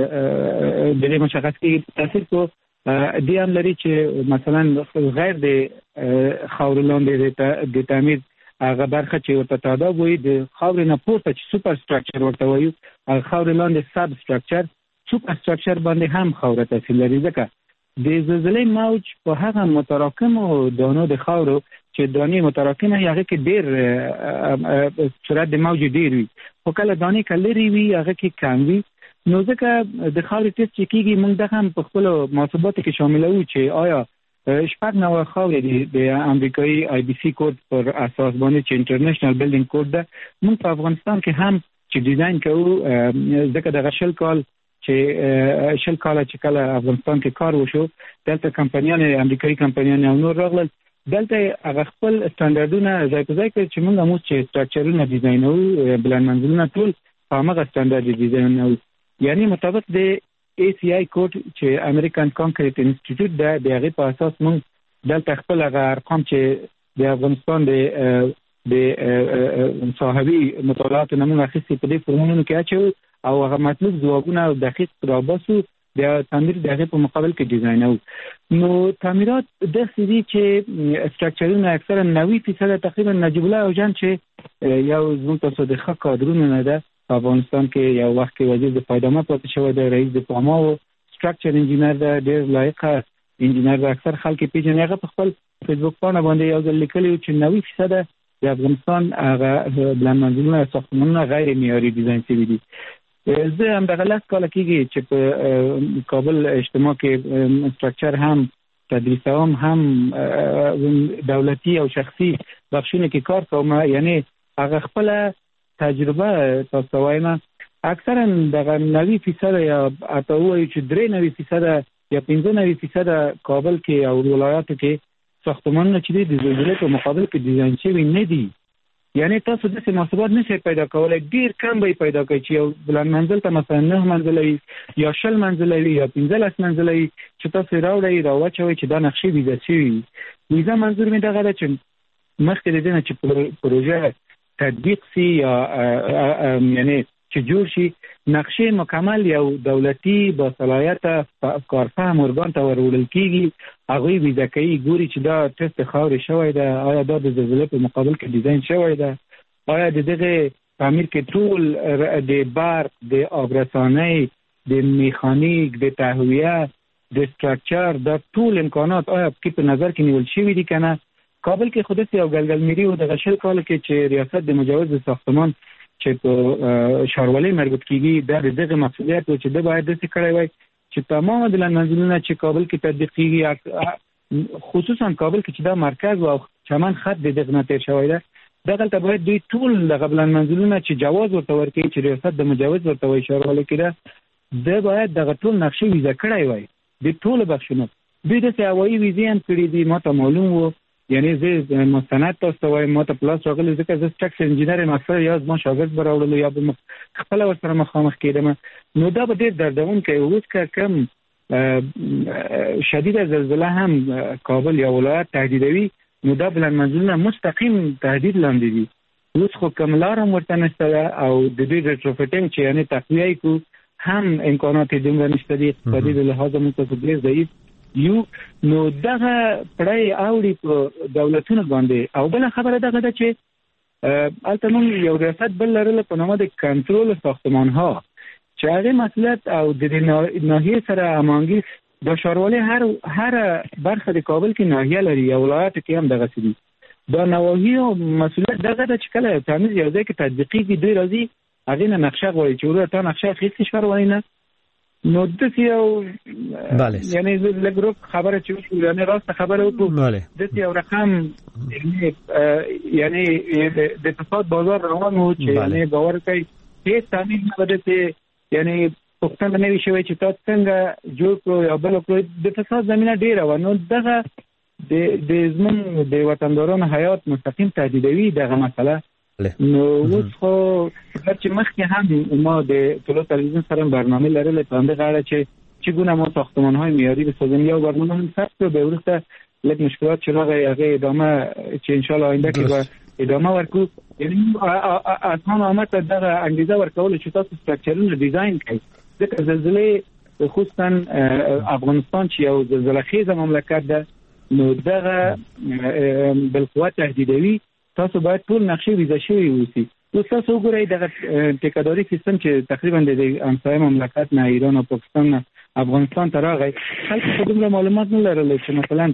د دې مشخص کې تاثیر په دې هم لري چې مثلا غیر د خاورې لاندې د تعمیر هغه برخه چې ورته تعداد وي د خاورې نه پورته چې سوپر سټراکچر ورته وایو، هغه خاورې لاندې سب سټراکچر سوپر سټراکچر باندې هم خاوره تاثیر لري، ځکه د زلزلې موج په هغه متراکمو دانو د خاورو چې دانې متراکمه هغه کې ډېر سرعت د موج ډېر وي، خو کله دانې کلري وي هغه کې کم وي. نو ځکه د خاورې ټیسټ چې کېږي موږ دغه هم په خپلو محاسباتو کې شاملوو چې آیا 6 نوع خاورې د امریکایي آی بي سي کوډ پر اساس باندې چې انټرنیشنل بلډینګ کوډ ده موږ په افغانستان کې هم چې ډیزاین کوو، ځکه دغه شل کال چې کله افغانستان کې کار وشو دلته کمپنیان امریکایي کمپنیان او نور راغلل، دلته هغه خپل سټانډرډونه ځای په ځای کړ چې موږ هم چې سټراکچرونه ډیزاینوو بلند منزلونه ټول په هغه سټانډرډ ډیزاینوو، یعنی مطابق د ACI کوډ چې امریکن کانکریټ انسټیټیوټ ده د هغې په اساس موږ دلته خپل هغه ارقام چې د افغانستان د صاحبي مطالعاتو نه موږ اخیستي په دې فورمولونو کې اچوو او هغه مطلوب ځوابونه دقیق راباسو د تعمیر د هغې په مقابل کې ډیزاینوو. نو تعمیرات داسې دي چې سټراکچرونه اکثرا 90% تقریبا نجیب الله اوجان چې یو زموږ تاسو د ښه کادرونو نه ده په افغانستان کې یو وخت کې وزیر د پایدامه پاتې شوی دی، رئیس د پاما و سټراکچر انجینر ده، ډېر لایقه انجینر ده، اکثر خلک یې پیژني. هغه په خپل فیسبوک پاڼه باندې یو ځل لیکلي چې 90% د افغانستان هغه بلند منزلونه ساختمانونه غیر معیاري ډیزاین شوي دي. زه هم دغه 10 کاله کېږي چې په کابل اجتماع کې سټراکچر هم تدریسوم هم دولتي او شخصي بخشونه کې کار کوم، یعنی هغه خپل تجربه تاسو وایم اکثرا دغه 90% یا اته وایي چې 93% یا 95% کابل کې او ولایاتو کې ساختمانونه چې د زلزلې په مقابل کې ډیزاین شوي نه دي، یعنی تاسو داسې محاسبات نشئ پیدا کولی، ډېر کم به پیدا کوئ چې یو بلند منزل ته مثلا 9 منزله وي یا 10 منزله وي یا 15 منزله وي چې تاسو راوړئ راواچوئ چې دا نقشې ویزه شوي وي. ویزه منظور مې دغه ده چې مخکې د دې نه چې پروژه تطبیق سي یا یعنی چې جوړ شي نقشې مکمل یو دولتي با صلاحیته کارفهم ارګان ته وروړل کېږي، هغوی ویزه کوي، ګوري چې دا ټیسټ خاورې شوی ده، آیا دا د زلزلې په مقابل کې ډیزاین شوی ده، آیا د دغه تعمیر کې ټول د برق د آبرسانۍ د میخانیک د تهویه د سټراکچر د ټول امکانات آیا په نظر کې نیول شوي دي که نه. کابل کې خو داسې یو ګلګلمیري و دغه شل کاله کې چې ریاست د مجوز د ساختمان چې په ښاروالۍ مربوط کېږي دا د دغه مسؤلیت و چې ده باید داسې کړی وای چې تمام بلند منزلونه چې کابل کې تطبیق کېږي، خصوصا کابل کې چې دا مرکز او چمن خط د دغه نه تېر شوی ده، دغلته باید دوی ټول دغه بلند منزلونه چې جواز ورته ورکوي چې ریاست د مجوز ورته وایي ښاروالۍ کې ده، د باید د ټول نقشې ویزه کړای وای د ټول بخښنه دوی د هوایي ویزې هم کړې دي. ما ته معلوم وو، یعنی زه مستند تاسو وایم ما ته پلاس راغلی ځکه زه ټکس انجینر یم، اکثر یا ما شاګرد براوړلو یا به خپل ورسره مخامخ کېدم. نو دا به ډېر دردونکی اوس که کم شدید زلزله هم کابل یا ولایت تهدیدوي، نو دا بلند منزلونه مستقیم تهدید لاندې دي. اوس خو کوم لار هم ورته نشته او د دې ریټروفیټینګ چې یعنی تقویه کو هم امکانات دومره نشته دي. په دې لحاظ موږ ته ډېر ضعیف یو. نو دغه پړای اوړي په دولتونو باندې. او بل خبره دغه ده چې البته موږ یو ریاست بل لرله په نامه د کنټرول ساختمان‌ها چې هغه مسئولیت او د ناحیه سره امانګي د ښاروالۍ هر برخه د کابل کې ناحیه لري، یا ولایت کې هم دغه سدي. دا نواحی او مسئولیت دغه ده چې کله تمیز یو ځای کې تطبیقي کې دوی راځي هغه نه نقشه غواړي چې ورته نقشه اخیستي ښاروالۍ نه. نو د یو یعنی لګروک خبره چې یعنی راست خبره وکړو د یو رقم یعنی د اقتصاد بازار روان و چې یعنی باور کوي هیڅ تامین نه بده، یعنی پښتون نه وی شوی چې تاسو څنګه جوړ کړو یا بل کړو. د فساد زمينه ډیره و، نو دغه د زمون د وطندارانو حیات مستقیم تهدیدوي دغه مسله. نو اوس خو چې مخکې هم ما د ټولو تلویزیون سره برنامه لرله په همدې غاړه چې چگونه ما ساختمان‌های معیاری بسازیم. یا برنامه هم ثبت و به ورسته لږ مشکلات چې هغه ادامه چې ان شاء الله آینده کې به ادامه ورکو. یعنی اصلا آمد دغه انګیزه ورکول چې تاسو استراکچرونه ډیزاین کړئ. ځکه زلزلې خصوصا افغانستان چې یو زلزله خیز مملکت ده، نو دغه بالقوه تهدیدوي تاسو باید ټول نقشې ویزه شوی اوسئ. نو تاسو وګورئ دغه ټیکداري سیستم چې تقریبا د همسایه مملکت نه ایران او پاکستان نه افغانستان ته راغی، خلک دومره معلومات نه لرل چې مثلا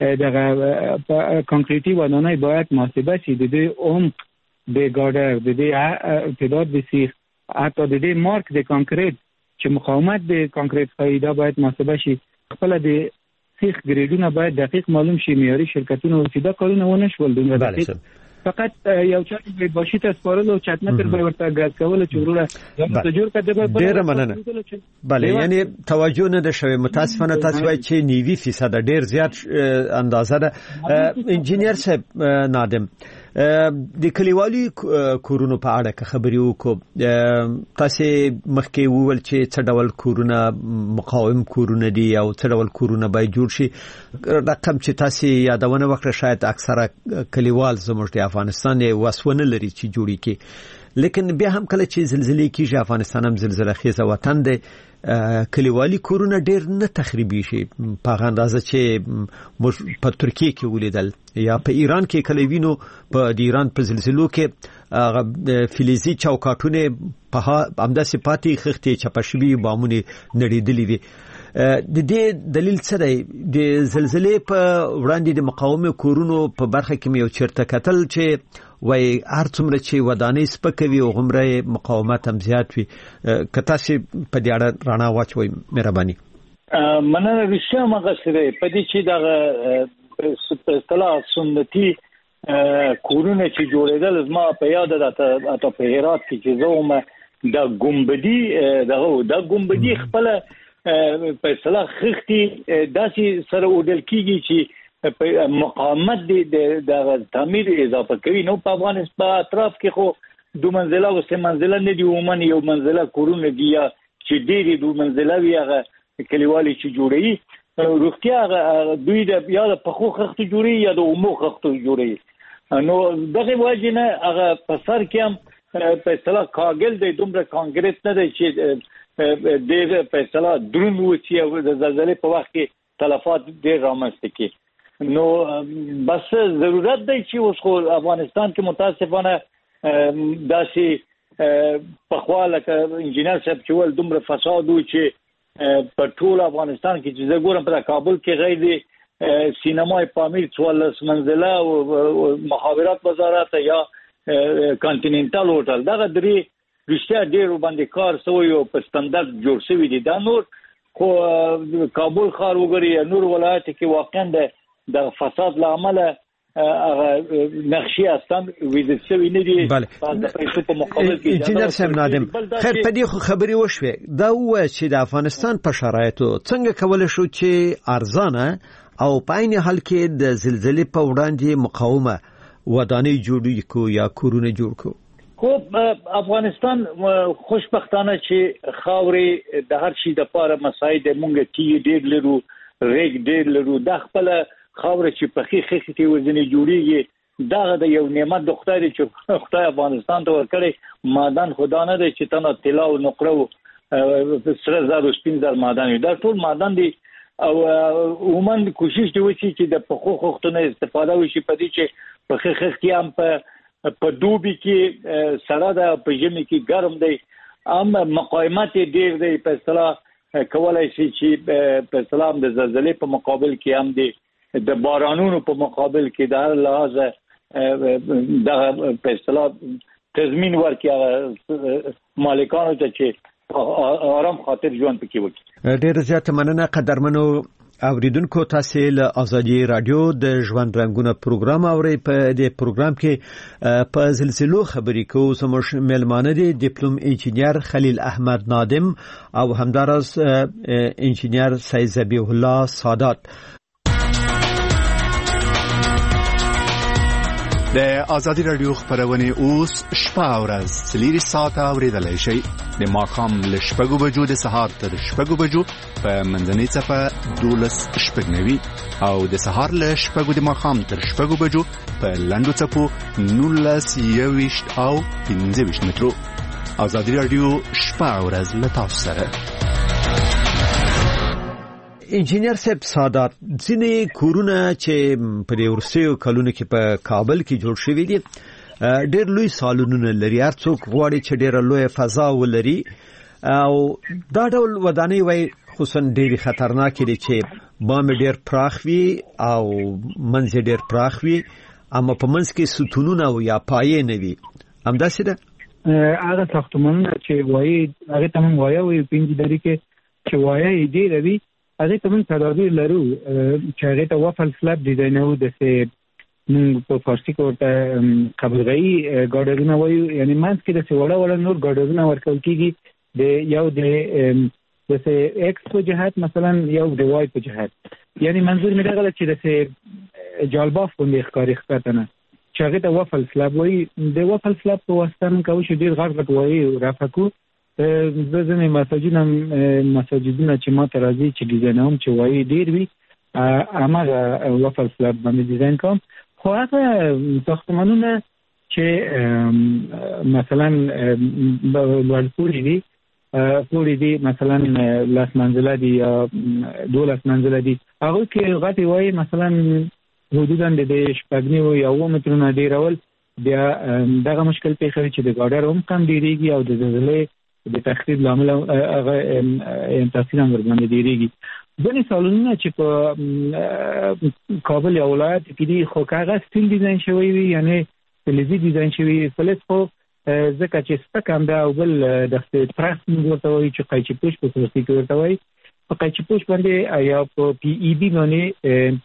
دغه کانکریټي ودانۍ باید محاسبه شي، د دې عمق د ګاډر، د دې تعداد د سیخ، حتی د دې مارک د کانکریټ چې مقاومت د کانکریټ فایده باید محاسبه شي. خپل د سیخ ګریډونه باید دقیق معلوم شي. معیاري شرکتونه چې دا کارونه ونه شول دومره دقیق، فقط یو چا چې باشي ته سپارل او چت متر به ورته غاز کول چې وروره جوړ کړي. ډېر مننه. بله، یعنی توجه نه ده شوی. متاسفانه تاسو وایي چې 90% ډېر زیات اندازه ده. انجینیر صاحب نادم، د کلیوالي کورونو په اړه که خبرې وکړو، تاسو مخکې وویل چې څه ډول کورونه مقاوم کورونه دي او څه ډول کورونه باید جوړ شي. رقم چې تاسو یادونه وکړه شاید اکثره کلیوال زموږ د افغانستان وسونه لري چې جوړی کی، لیکن بیا هم کله چې زلزلې کیږي، افغانستان هم زلزلہ خیزه وطن دی، کلیوالي کورونه ډېر نه تخریبي شي په اندازه چې په ترکیه کې ولیدل یا په ایران کې کله وینو. په ایران په زلزلو کې فلزي چوکاټونه په همداسې پاتې خښتې چپشوي بامونه نړیدلې وي. د دې دلیل څه دی؟ د زلزلې په وړاندې د مقاومه کورونو په برخه کې یو چیرته کتل چې وای هر څومره چې ودانۍ سپکوي او غمره مقاومت هم زیات وي. که تاسو په دې اړه رڼا واچوئ مهرباني. مننه. رښتیا مغسره په دې چې دغه اصطلاح سنتي کورونه چې جوړېدل زما په یاد ده په هرات کې چې زوم د ګمبدي خپل په اصطلاح خښتي داسې سره وډل کیږي چې په مقاومت د تعمیر اضافه کوي. نو په افغانستان په اطراف کې خو دو منزله او سه منزله نه دی، عموما یو منزله کورونه دي چې ډېری دو منزله وي. هغه کلیوالي چې جوړي روغتیا دوی د یا د پخو خښتو جوړي یا د عمو خښتو جوړي. نو دغه وجه نه هغه په سر کې هم په اصطلاح کاغل د دومره کانکریټ نه دی چې د په اصطلاح درون وسی او د زلزلې په وخت کې تلفات ډېر رامنځته کی. نو بس ضرورت دی چې اوس خو افغانستان کې متاسفانه داسې په خواله ک انجینر صاحب چې ول دومره فساد و چې په ټول افغانستان کې چې زه ګورم په کابل کې غیر سینمای پامیر 14 منزله او مخابرات وزارت یا کانټیننټال هوټل دغه درې رښتیا ډېر باندې کار سوی او په ستاندرد جوړ شوی دي. دا نور خو کابل ښار وګورئ، نور ولایت کې واقعا د فساد لامل نقشي اصلا ویزیت شوی نه دي د پیسو په مقابل کې. انجینر صاحب نادم خیر په دې خبري وشوي دا و چې د افغانستان په شرایطو څنګه کول شو چې ارزانه او په عین حال کې د زلزلې په وړاندې مقاومه ودانۍ جوړ کو یا کورونه جوړ کو. خو افغانستان خوشبختانه چې خاورې د هر شي د پاره مساعد مونږ کې ډېر لرو ریګ ډېر لرو د خپل خاور چې په خېخ کې وزنې جوړیږي دا د یو نعمت د خدای چې خدای افغانستان ته ورکړي معدن خدا نه دی چې تنه طلا او نقره سره زر او سپین زر معدن دا ټول معدن دي او عموما کوشش دی چې د پخو خوختونه استفاده وشي په دې چې په خېخ کې هم په دوبي کې سره د په ژمي کې ګرم دی ام مقاومت ډیر دی په اصطلاح کولای شي چې په اسلام د زلزلې په مقابل کې هم دی د بارانونو په مقابل کې د هر لحاظ د په اصطلاح تضمین ورکړي مالکانو ته چې آرام خاطر ژوند پکې وکړي. ډیر زیات مننه قدرمنو اوریدونکو تاسو له ازادي رادیو د ژوند رنگونه پروګرام اوري. په دې پروګرام کې په زلزلو خبرې کوو. زموږ مېلمانه دي ډیپلوم انجینر خلیل احمد نادم او همدارس انجینر سید ذبیح الله سادات. د ازادي رادیو خبرونه اوس شپه او ورځ 3 ساعته اوریدلای شئ. د ماښام له 6 بجو د سهار تر 6 بجو په منځنۍ صفه 12:09 او د سهار له 6 د ماښام تر 6 بجو په لنډو صفو 19:20 او 15 مترو. ازادي رادیو شپه او ورځ له تاسو سره. انجینر صاحب سادات ځینې کورونه چې په ورسېو کلونو کې په کابل کې جوړ شوي دي ډېر لوی سالونونه لري. هر څوک غواړي چې ډېر لوی فضا ولري او دا ډول ودانۍ وای خصوصا ډېر خطرناک دي چې بام ډېر پراخ وي او منځ ډېر پراخ وي اما په منځ کې ستونونه او یا پایې نه وي. همداسې ده هغه ساختمانونه چې وایي هغه تمام وایي پنځه دری کې چې وایي ډېر وي هغه ته موږ تدابیر لرو چې هغه ته وافل سلاب ډیزاینو د سه موږ په فارسی کې ورته قبلغي ګاډرونه وایو یعنی مانس کې د سه وړه نور ګاډرونه ورکول کیږي د یو د سه ایکس په جهات مثلا یو د وای په جهات یعنی منظور مې دغه چې د سه جالباف باندې ښکاری ښکاتنه چې هغه ته وافل سلاب وایي. د وافل سلاب په واسطه موږ کوو چې ډیر غټ وایي رافقو زنه مساجدونه چې ما ترازی چې ډیزاینوم چې وایي ډیر وی امغه وافل سلاب باندې ډیزاین کوم. خو هغه ساختمانونه چې مثلا لوړ دي مثلا لاس منزله دي یا 12 منزله دي هغه کې غټي وایي مثلا حدوداً د 8 یا 9 مترونو ډیرول بیا دغه مشکل پیښوي چې د ګاډر هم کم ډیریږي او د زلزلې د تخریب لامل هغه تاثیر هم ورباندې ډیریږي. ځینې سالونونه چې په کابل یا ولایت کې دي خو هغه سټیل ډیزاین شوی وي یعنی فلزي ډیزاین شوی فلز خو ځکه چې سپکم دا او بل د پرس ورته وایي چې قیچي پوش په فارسی کې ورته وایي په قیچي پوش باندې یا په پی ای بي باندې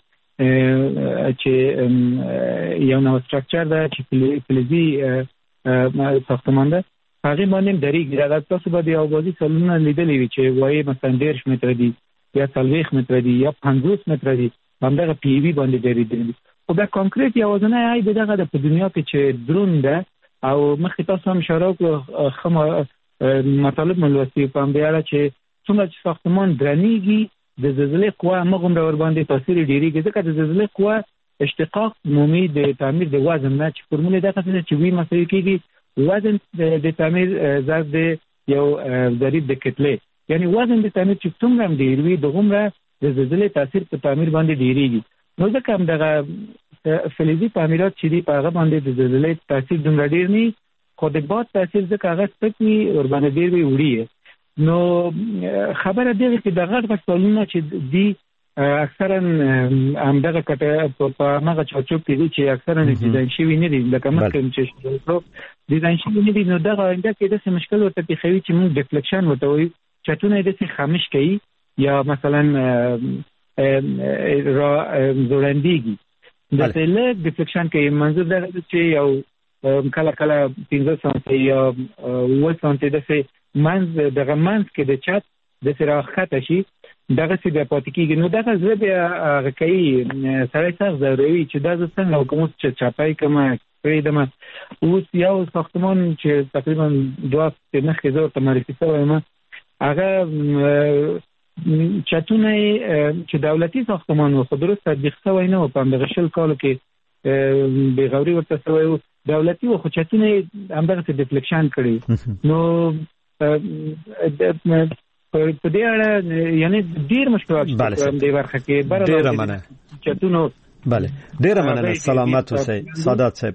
چې یو نو سټرکچر دا چې فلزي ساختمان ده هغه باندې درېږي. دا تاسو به د اوازي سالونه لیدلې وي چې وایي مثلا 10 متر دي یا 40 متر دي یا 50 متر دي همدغه پی وی باندې درېږي. خو دا کانکریټ یوازنه آی دغه د په دنیا کې چې درون ده او مخکې تاسو هم اشاره وکړه خمه مطالب ملوثي په اړه چې څومره ساختمان درنیږي د زلزلې قوه مغمره ور باندې تاثیر ډیریږي ځکه د زلزلې قوه اشتقاق عمومي د تعمیر د وزن نه چې فرموله ده چې وی مساوي کیږي وزن د تعمیر ضرب د یو ضریب د کتله یعنی وزن د تعمیر چې څومره ډیر وي دغه د زلزلې تاثیر په تعمیر باندې ډیریږي. نو ځکه هم دغه فلزي تعمیرات چې دی په هغه باندې د زلزلې تاثیر دومره ډیر نه خو د باد تاثیر ځکه هغه سپکي ور باندې ډیر وړي. نو خبره دی چې د غټ سالونه چې دی اکثرا همدغه کټه په هغه چوچوب کې چې اکثرا ډیزاین شوی نه دي لکه مخکې چې ډیزاین شوی نه دي نو دا غونډه کې د څه مشکل ورته پیښوي چې موږ ډیفلیکشن ورته وایي چتونه د څه خامش کوي یا مثلا را زوړندېږي د تل ډیفلیکشن کې منځ دا چې یو کله 15 سانتي یا 1 سانتي د سه منځ دغه منځ کې د چت د سره خطه شي دغه څه د پاتې کېږي. نو دغه زه بیا کوي سره څنګه ضروري چې دا څنګه کوم چې چاپای کومه پریدم اوس یو ساختمان چې تقریبا 2 مخکې زه ته معرفي شوم هغه چتونه چې دولتي ساختمان و خو درست تطبیق شوی نه و په دغه شل کالو کې به غوري ورته شوی دولتي و خو چتونه همدغه ډیفلیکشن کړی. نو په دې اړه یعنی ډیر مشکلات دي ورخه کې ډیر مننه چتونو. بله ډیر مننه. سلامات اوسئ سادات صاحب.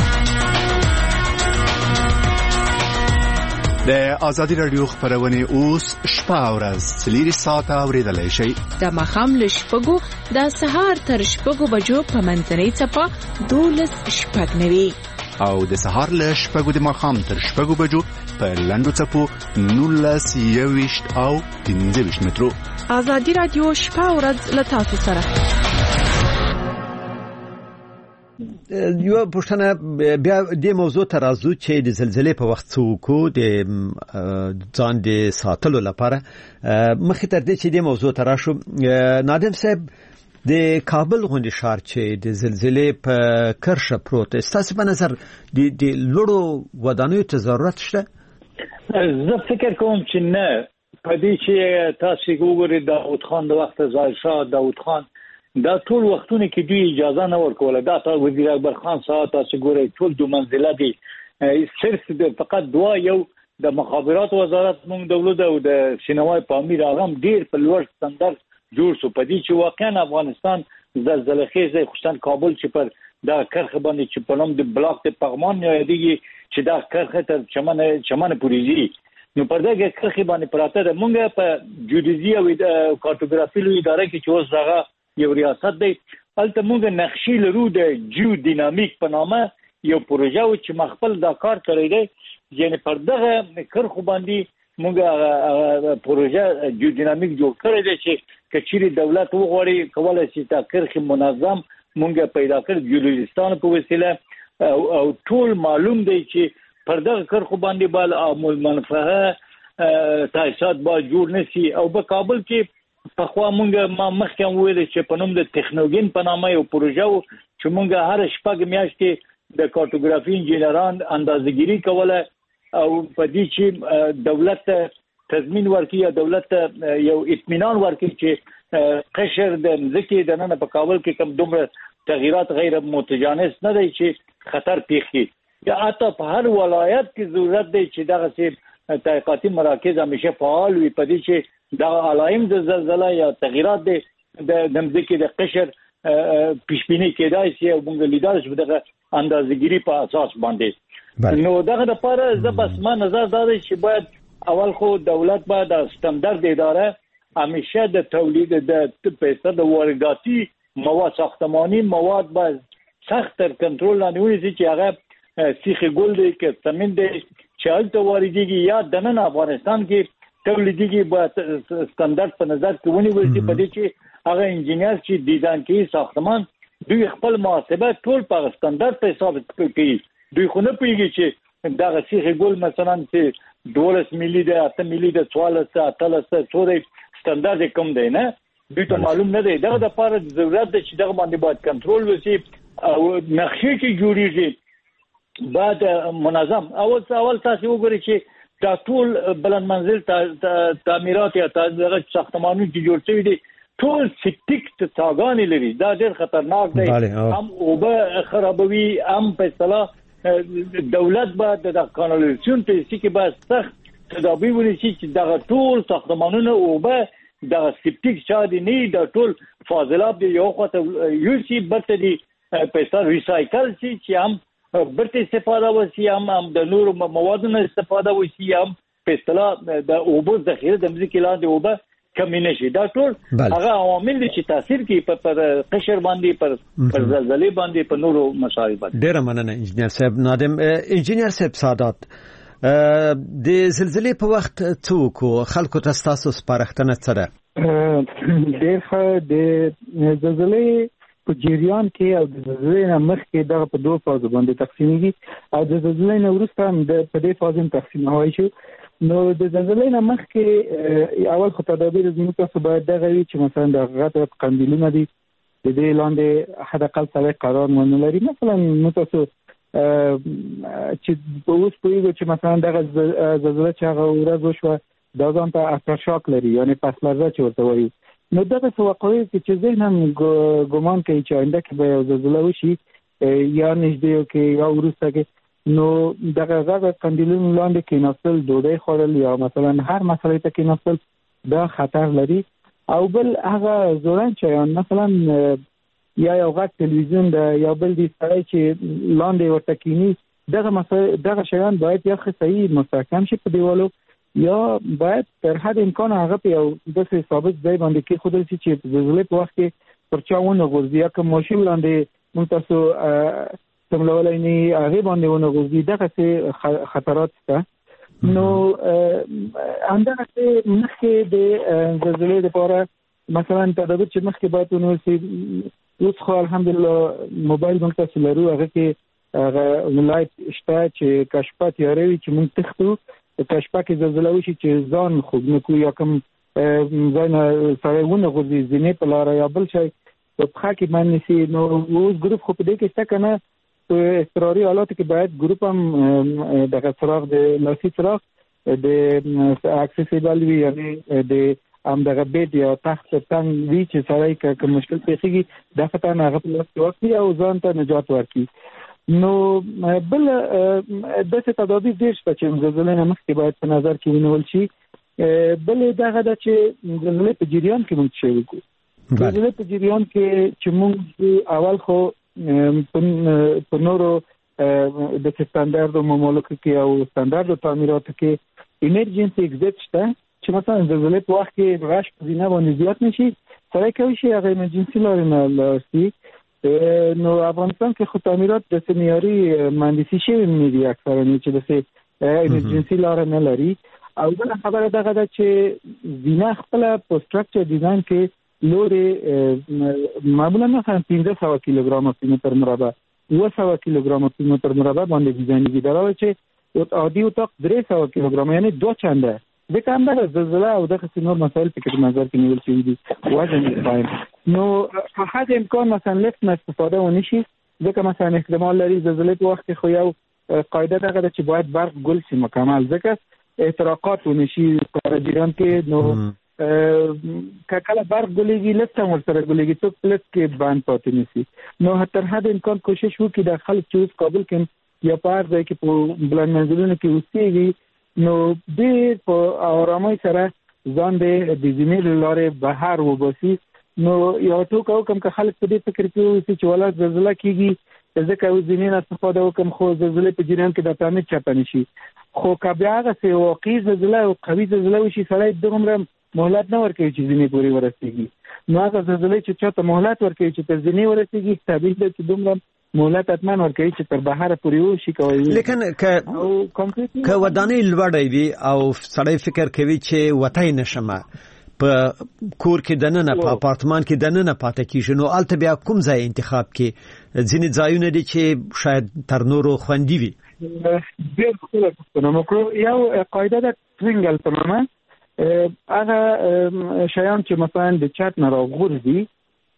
د آزادی رادیو خبرونه اوس شپه او ورځ 3 ساعته اوریدلای شئ. د مخام لشپګو د سهار تر شپګو بجو په منځنۍ چپه 12:09 او د سهار له شپګو د مخام تر شپګو بجو په لندو چپو 19:20 او 15 مترو. آزادی رادیو شپه او ورځ له تاسو سره. یو پښتنه بیا د موضوع ترازو چې د زلزلې په وخت څوک د ځان د ساتلو لپاره مخې تر دې چې د موضوع تراشو نادم صاحب د کابل غونډې ښار چې د زلزلې په کرښه پروت است تاسو په نظر د لوړو ودانیو ته ضرورت شته؟ زه فکر کوم چې نه. په دې چې تاسو وګورئ داود خان د وخت ظاهر شاه داود خان دا ټول وختونه کې دوی اجازه نه ورکوله. دا تاسو وزیر اکبر خان صاحب تاسو ګورئ ټول دو منزله دي صرف فقط دوا یو د مخابرات وزارت مونږ دولت او د سینمای پامیر هغه ډیر په لوړ ستاندرد جوړ شو. په دې چې واقعا افغانستان زلزلې خیزه خصوصا کابل چې پر دا کرخه باندې چې په نوم د بلاک د پغمان یادېږي چې دا کرخه تر چمن پوریږي. نو پر دغه کرخه باندې پراته ده. مونږ په جیودیزي او کارتوګرافي لوی اداره کې چې اوس هغه یو ریاست دی البته موږ نقشې لرو د جیو دینامیک په نامه یو پروژه و چې مخبل دا کار کړی دی. یعنی پر دغه کرخو باندې موږ پروژه جیو دینامیک جوړ کړی دی چې کچېری دولت وغواړي کولای شي تا کرخ منظم موږ پیدا کړ جیولوجستان په وسیله او ټول معلوم دی چې پر دغه کرخو باندې بل عامل منفعه تاسیسات با جوړ نشي. او په کابل کې په خوا مونږ ما مخکې ویل چې په نوم د ټکنوګین په نامه یو پروژه و چې مونږ هر شپږ میاشتې د کارتوګرافي انجینران اندازه‌ګیری کوله او په دې چې دولت تضمین ورکړي یا دولت یو اطمینان ورکړي چې قشر د ځکه د نن په کابل کې کوم دومره تغیرات غیر متجانس نه دی چې خطر پیښ کړي. یا حتی په هر ولایت کې ضرورت دی چې دغه څه تحقیقاتي مراکز همیشه فعال وي په دې چې دا علائم د زلزلې یا تغیرات د ځمکې د قشر پیشبینی کېدای شي او موږ لیدل چې دغه اندازه‌ګیری په اساس باندې. نو دغه لپاره زه بس ما نظر دا دی چې باید اول خو دولت باید د ستاندرد اداره همیشه د تولید د پیسې د وارداتي مواد ساختماني مواد باید سخت تر کنټرول لاندې ونیسي چې هغه سیخ ګل دی که سمند دی چې هلته واردېږي یا د نن افغانستان کې تولیدېږي باید ستاندرد په نظر کې ونیول شي. په دې چې هغه انجینر چې ډیزاین کوي ساختمان دوی خپل محاسبه ټول په ستاندرد په حساب کوي. دوی خو نه پوهیږي چې دا سیخ ګل مثلا چې 12 ملي ده 8 ملي ده 14 18 څورې ستاندرد کوم دی نه دوی ته معلوم نه دی. دغه د لپاره ضرورت دی چې دغه باندې باید کنټرول وشي او نقشې چې جوړیږي بعد منظم. اول تاسو وګورئ چې دا ټول بلند منزل تعمیرات یا دغه ساختمانونه چې جوړ شوي دي ټول سپټیک څاګانې لري. دا ډېر خطرناک دی. هم اوبه خرابوي هم په اصطلاح دولت باید د کانالیزاسیون په کې باید سخت تدابیر ونیسي چې دغه ټول ساختمانونه اوبه دغه سپټیک چا دي نه دا ټول فاضلاب دی یو خاطر یو شي برته دي په اصطلاح ریسایکل شي چې هم برته استفاده وشي هم د نور موادونو استفاده وشي هم په اصطلاح د اوبو ذخیره د ځمکې لاندې اوبه کمی نشي. دا ټول هغه عوامل دي چې تاثیر کوي پر قشر باندې پر زلزلې باندې په نورو مسایل باندې. ډیر مننه انجینر صاحب. نادم انجینر صاحب سادات د زلزلې په وخت څوک خلکو ته تاسو سپارښتنه څه ده؟ ډیر ښه د زلزلې په جریان کې او د زلزلې نه مخکې دغه په دوه فازو باندې تقسیمېږي او د زلزلې نه وروسته هم په دې فاز هم تقسیموي شو. نو د زلزلې نه مخکې اول خو تدابیر زموږ تاسو باید دغه وي چې مثلا د غټ قندیلونه دي د دې لاندې حد اقل سره قرار ونه لري. مثلا نو تاسو چې اوس پوهیږو چې مثلا دغه زلزله چې هغه ورځ وشوه دا ځان ته افټرشاک لري، یعنی پس لرزه چې ورته وایي. نو دغه څه واقعي چې ذهن هم ګمان کوي چې آینده کې به یو زلزله وشي یا نږدې کې یا وروسته کې، نو دغه غږ قندیلونو لاندې کېناستل، ډوډۍ خوړل یا مثلا هر مسئلې ته کېناستل دا خطر لري. او بل هغه زوړن شیان مثلا یا یو غټ تلویزیون د یا بل دي سره چې لاندې ورته کېني، دغه شیان باید یا صحیح مستحکم شي په دیوالو یا باید تر حد امکان هغه په یو داسې ثابت ځای باندې کېښودل شي چې د زلزلې په وخت کې پر چا ونه غورځي یا کوم ماشین لاندې موږ تاسو سملولی نه هغې باندې ونه غورځي. دغسې خطرات شته. نو همدغسې مخکې د زلزلې دپاره مثلا تدابیر چې مخکې باید ونیول شي. اوس خو الحمدلله موبایل موږ تاسو لرو، هغه کې هغه لایټ شته چې کشفه تیاره وي چې موږ تښتو کشفه کې زلزله وشي چې ځان خوږ نه کړو یا کوم ځای نه سړی ونه غورځي زینې په لاره یا بل شی په پښه کې باندې شي. نو اوس ګروپ خو په دې کې شته که نه، په اضطراري حالاتو کې باید ګروپ هم دغه څراغ د لاسي څراغ د اکسیسیبل وي، یعنی د همدغه بیډ یا تخت تنګ وي چې سړی که مشکل پېښېږي دغه ته هغه په لاس کې واخلي او ځان ته نجات ورکړي. نو بل داسې تدابیر ډېر شته چې زلزلې نه مخکې باید په نظر کې ونیول شي. بل دغه ده چې زلزلې په جریان کې موږ څه وکړو. زلزلې په جریان کې چې موږ اول خو په نورو د سټانډرډو مملکتو کې او سټانډرډو تعمیراتو کې ایمرجنسي ایگزیټ شته چې مثلا زلزلې په وخت کې رش په زینه باندې زیات نشي، سړی کولی شي هغه ایمرجنسي لارې نه لاړ شي. نو افغانستان کې خو تعمیرات د معیاري مهندسي شوي نه دي اکثرا چې داسې ایمرجنسي لاره نه لري. او بله خبره دغه ده چې زینه خپله په سټرکچر ډیزاین کې لورې معمولا مثلا 1500 کیلوګرام په متر مربع 900 کیلوګرام په متر مربع باندې ډیزاینېږي، دا راوړي چې عادي اتاق 300 کیلوګرام یعنی 2 چنده ځکه همدغه زلزله او دغسې نور مسایل پکې په نظر کې نیول شوي دي. وزن یې پایم نو په حد امکان مثلا لفت نه استفاده ونه شي، ځکه مثلا احتمال لري زلزلې په وخت کې خو یو قاعده دغه ده چې باید برق ګل شي مکمل، ځکه احتراقات ونه شي په جریان کې. نو که کله برق ګلېږي لفت هم ورسره ګلېږي، څوک په لفت کې بند پاتې نه شي. نو تر حد امکان کوشش وکړي د خلک چې اوس کابل کې یا په هر ځای کې په بلند منزلونو کې اوسېږي نو ډېر په آرامۍ سره ځان د زینې له لارې بهر وباسي. نو یو ټوکه وکړم که خلک په دې فکر کې اوسي چې ولا زلزله کېږي ځکه اوس زینې نه استفاده وکړم خو زلزلې په جریان کې د تعمیر چپه نه شي. خو که بیا هغسې واقعي زلزله او قوي زلزله وشي سړی دومره مهلت نه ورکوي چې زینې پورې ورسېږي. نو هغه زلزلې چې چاته مهلت ورکوي چې تر زینې ورسېږي طبیعي ده چې دومره مهلت حتما ورکوي چې تر بهره پورې وشي کوي. لیکن که ودانۍ لوړې وي او سړی فکر کوي چې وتی نشمه په کور کې دننه په اپارتمان کې دننه پاتې کیږي نو البته بیا کوم ځای انتخاب کې ځینې ځایونه دي چې شاید تر نورو خوندي وي. ډېر ښکلی پوښتنه مو کړو. یو قاعده ده ټرینګل په نامه، هغه شیان چې مثلا د چت نه راغورځي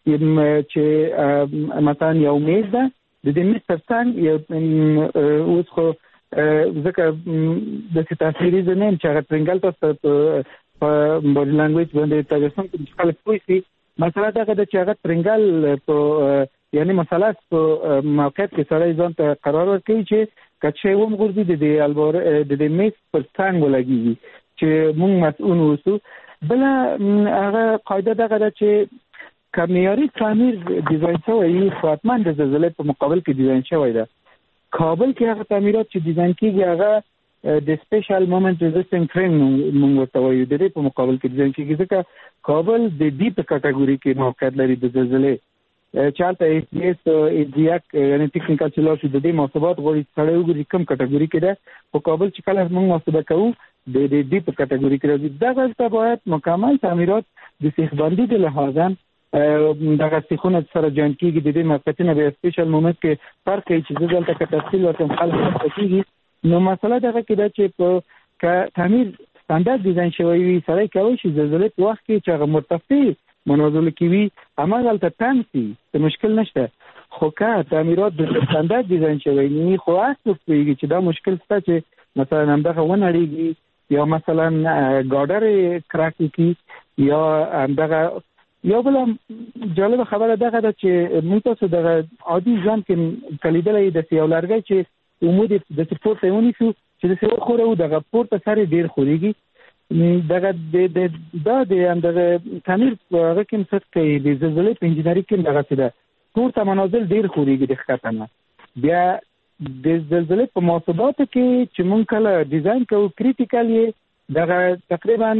چې مثلا یو میز ده د دې میز تر څنګ اوس خو ځکه داسې تاثیري زه نه یم چې هغه ټرینګل تاسو په باډي لانګویج باندې ترجمه کوي چې خلک پوه شي. مثلا دغه د چې هغه ټرینګل په یعنی مثلث په موقعیت کې سړی ځان ته قرار ورکوي چې که څه وغورځي د دې میز پر څنګ ولګېږي چې موږ مسؤل اوسو. بله هغه قاعده دغه ده چې که معیاري تعمیر ډیزاین شوی خو حتما د زلزلې په مقابل کې ډیزاین شوی ده. کابل کې هغه تعمیرات چې ډیزاین کېږي هغه د سپیشل مومنت ریزسټینګ فریم موږ ورته وایو، د دې په مقابل کې ډیزاین کېږي ځکه کابل د دې په کټګوري کې موقعیت لري د زلزلې چې هلته ایس ډي ایس ایجیاک یعنی ټیکنیکل چې لاړ شي د دې محاسبات غواړي سړی وګوري کوم کټګوري کې ده. خو کابل چې کله موږ محاسبه کوو د دې په کټګوري کې راځي. دغه ته باید مکمل تعمیرات د سیخ بندي د لحاظه دغه سیخونه سره جوین کیږي د دې مقطعونه به سپیشل مومنت کې فرق کوي چې دلته کې تفصیل ورته خلک کوي. نو مسله دغه کې دا چې په تعمیر ستاندارد ډیزاین شوی وي سره کوي چې زلزلې په وخت کې چې هغه مرتفع منازل کې وي همغلته تنسي څه مشکل نشته. خو که تعمیرات د ستاندارد ډیزاین شوی نه خو اصل پیږي چې دا مشکل شته چې مثلا همدغه ونړیږي یا مثلا ګاډر کراک کی یا همدغه یو بل جالب خبره دغه ده چې موږ تاسو دغه عادي ځان کې کلیدلې د یو لارګي چې عمودي د سپورت یونی شو چې د سیور خورو دغه پورته سره ډیر خوريږي دغه د همدغه تعمیر هغه کوم څه کوي د زلزلې په انجینری کې دغه څه ده پورته منازل ډیر خوريږي د ښکتنه. بیا د زلزلې په محاسباتو کې چې مونږ کله ډیزاین کوو کریټیکل دغه تقریبا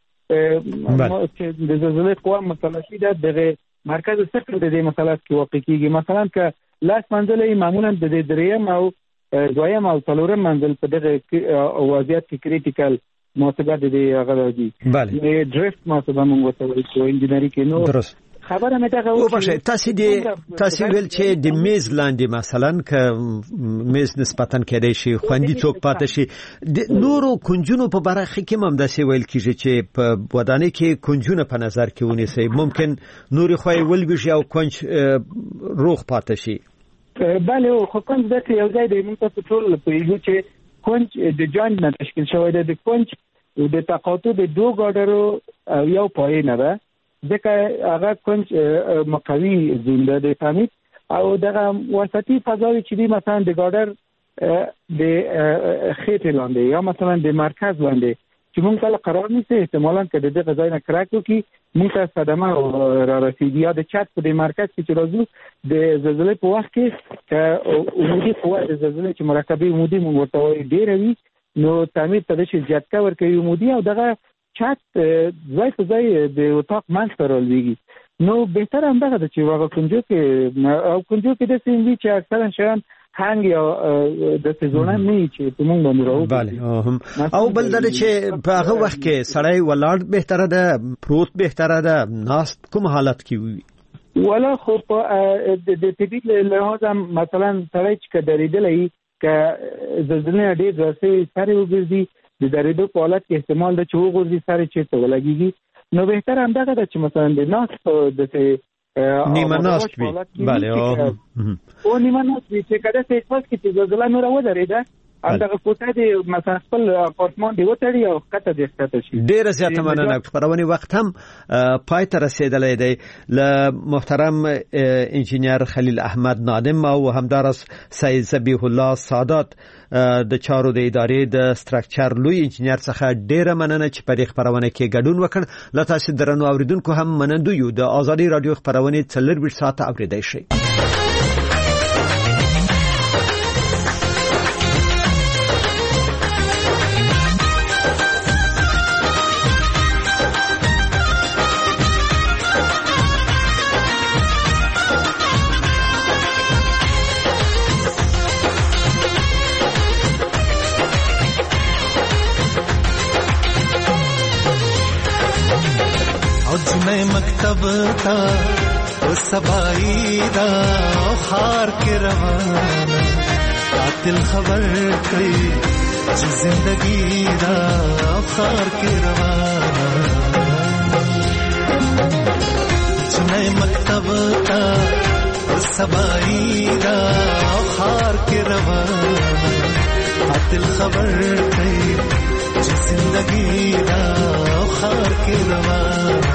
چې د زلزلې قوه متلاشي ده دغه مرکز صفر د دې مسلات کې واقع کیږي. مثلا که لاس منزل معمولا د دریم او دویم او څلورم منزل په دغه وضعیت کې کریټیکل محاسبات د هغه دي بله ډریفت محاسبه مونږ ورته وایو انجینری کې. نو درست خبره مې ته او بشه تاسو ویل چې د میز لاندې مثلا که میز نسبتاً کېدای شي خوندي څوک پاتې شي د نورو کنجونو په برخه کې هم داسې ویل کیږي چې په ودانۍ کې کنجونه په نظر کې ونیسي ممکن نوري خوای ولوي او کنج روغ پاتې شي. بله خو کنج د یو ځای د موږ په ټول په یو چې کنج د جوینټ نه تشکیل شوی دی. د کنج د تقاطع د دوه ګاډرو یو پای نه ده ځکه هغه کنج مقوي زنده د تعمیر او دغه وسطي فضاوي چې دی مثلا د ګاډر د خېټې لاندې یا مثلا د مرکز لاندې چې مونږ کله قرار نیسي احتمالاً که د دغه ځای نه کراک وکړي مونږ ته صدمه را رسیږي یا د چت په د مرکز کې چې راځو د زلزلې په وخت کې که عمودي قوه د زلزلې چې مرکبي عمودي مونږ ورته وایي ډېره وي نو تعمیر ته داسې جهتکه ورکوي عمودي او دغه چت ځای په ځای د اتاق منځ ته رالویږي. نو بهتر همدغه ده چې هغه کنجو کې داسې وي چې اکثرا شیان هنګ یا د سيزونه نه چې موږ باندې راو. بله او بل دا چې په هغه وخت کې سړی ولاړ بهتره ده پروت بهتره ده ناست کوم حالت کې وي ولا خو د طبيعي لحاظ مثلا سړی چې درېدلې که زلزلې ډېر ځای سره وګرځي د درېدو په حالت کې احتمال ده چې وګرځي سره چې ته ولګيږي نو بهتر همدغه ده چې مثلا د ناست د نیمه ناست وي. بله او نیمه ناست وي چې کله څه پس کې چې زلزلہ نور ودرېده همدغه کوټه دی مثلا خپل اپارتمان دی وتړي او کته دې ستاسو شي. ډېر زیاته مننه. خبرونه وخت هم پای ته رسیدلې دی. ل محترم انجینر خلیل احمد نادم او همدارس سید ذبیح الله سادات د چارو د ادارې د سټراکچر لوی انجینر څخه ډېر مننه چې په دې خبرونه کې ګډون وکړ. لا تاسو درنو اوریدونکو هم منندو یو. د ازادي رادیو خبرونه 24 ساعت اوریدای شي. مکتب تا او سبائی دا خار کے روانہ قاتل خبر کئی چی زندگی دا خار کے روانہ جنہیں مکتب تا او سبائی دا خار کے روانہ قاتل خبر کئی چی زندگی دا خار کے روانہ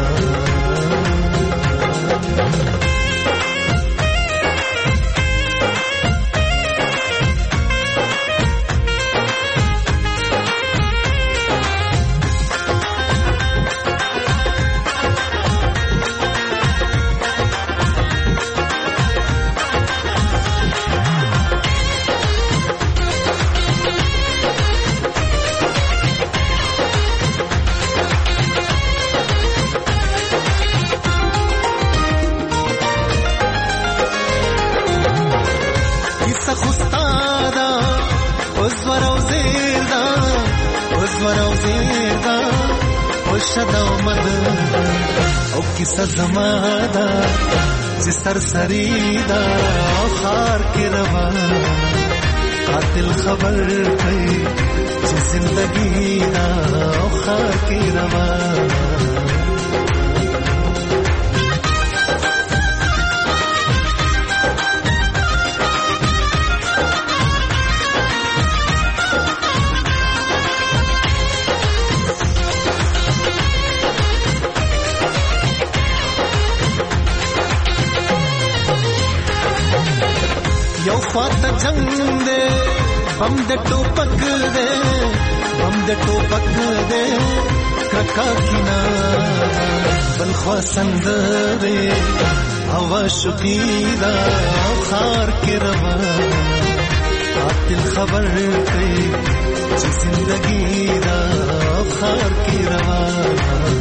شدا مد او کیسه زمادا چې سرسری دا خار کې روان قاتل خبر کوي چې زندگی دا خار کې روان یو فات جنگ دے بم د ټوپک دے بم د ټوپک دے کرکا کینا بل خوا سند دے هوا شقیدا خار کې روان قاتل خبر کوي چې زندگی دا خار کې روان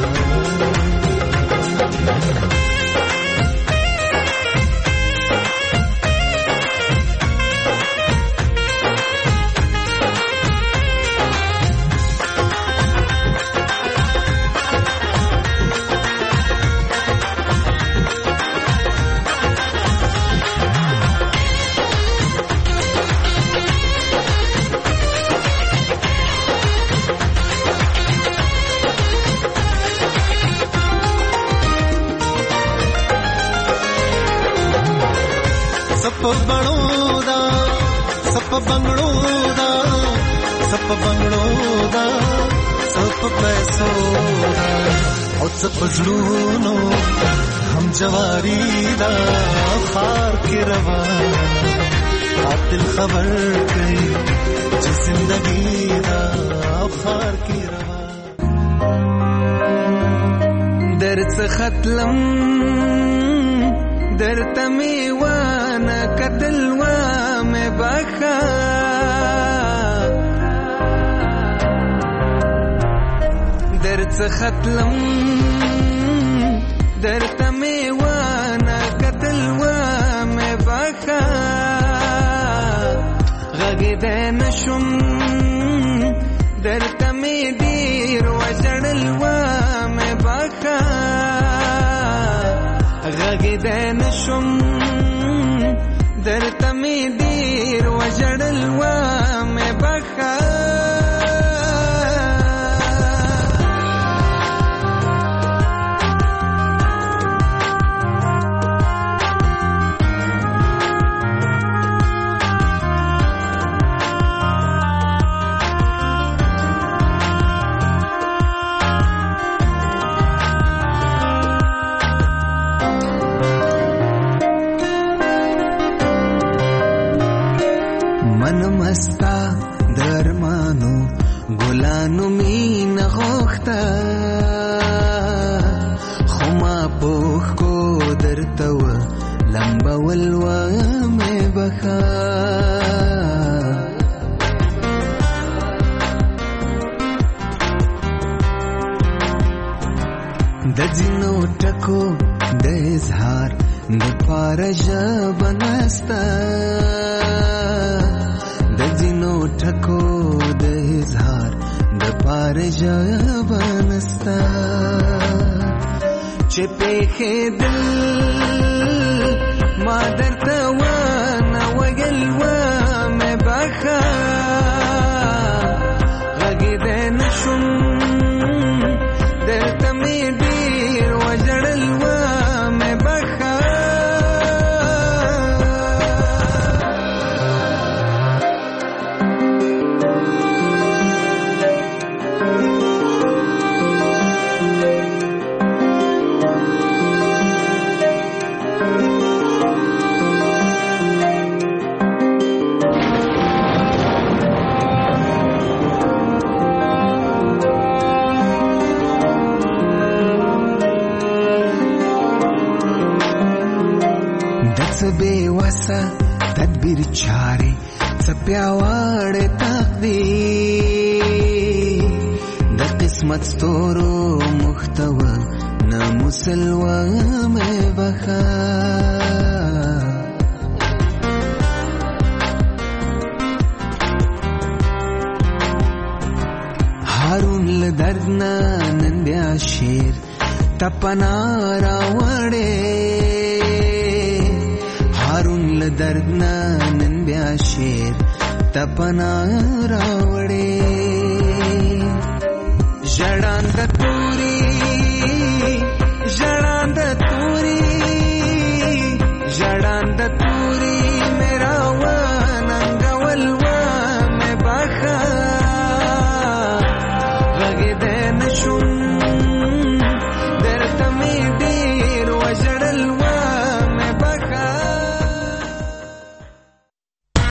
सप बंगड़ो दा सप पैसो दा और सप जुनू हम जवारी दा खार के रवान कातिल खबर कई जो जिंदगी दा खार के रवान दर्द से खत्लम दर्द में वाना कतलवा में बखा दर्द से खत्लम दर्द में वाना कतलवा में बखा गगे देन शुम दर्द में दीर वजड़लवा में बखा गगे देन शुम दर्द में दीर वजड़लवा में बखा मस्ता दरमानो गुलानो मीन होखता खुमा पोख को दरतव लंबा वलवा में बखा दजिनो टको देजहार दपारज बनस्ता दजिनो ठको देजहार दपारज बनस्ता चिपे खे दिल मादर तवा नवगलवा में बखा गगे देन शुम दर्द में दीर वजड़लवा में बखा बेवसा तदबीर चारे सप्यावाड़ तकदीर द किस्मत स्तोरो मुख्तव न मुसलवा में बखा हारून دردنا نن بیا شیر تپنا راوړې هارون له دردنا نن بیا شیر تپنا راوړې ژړاند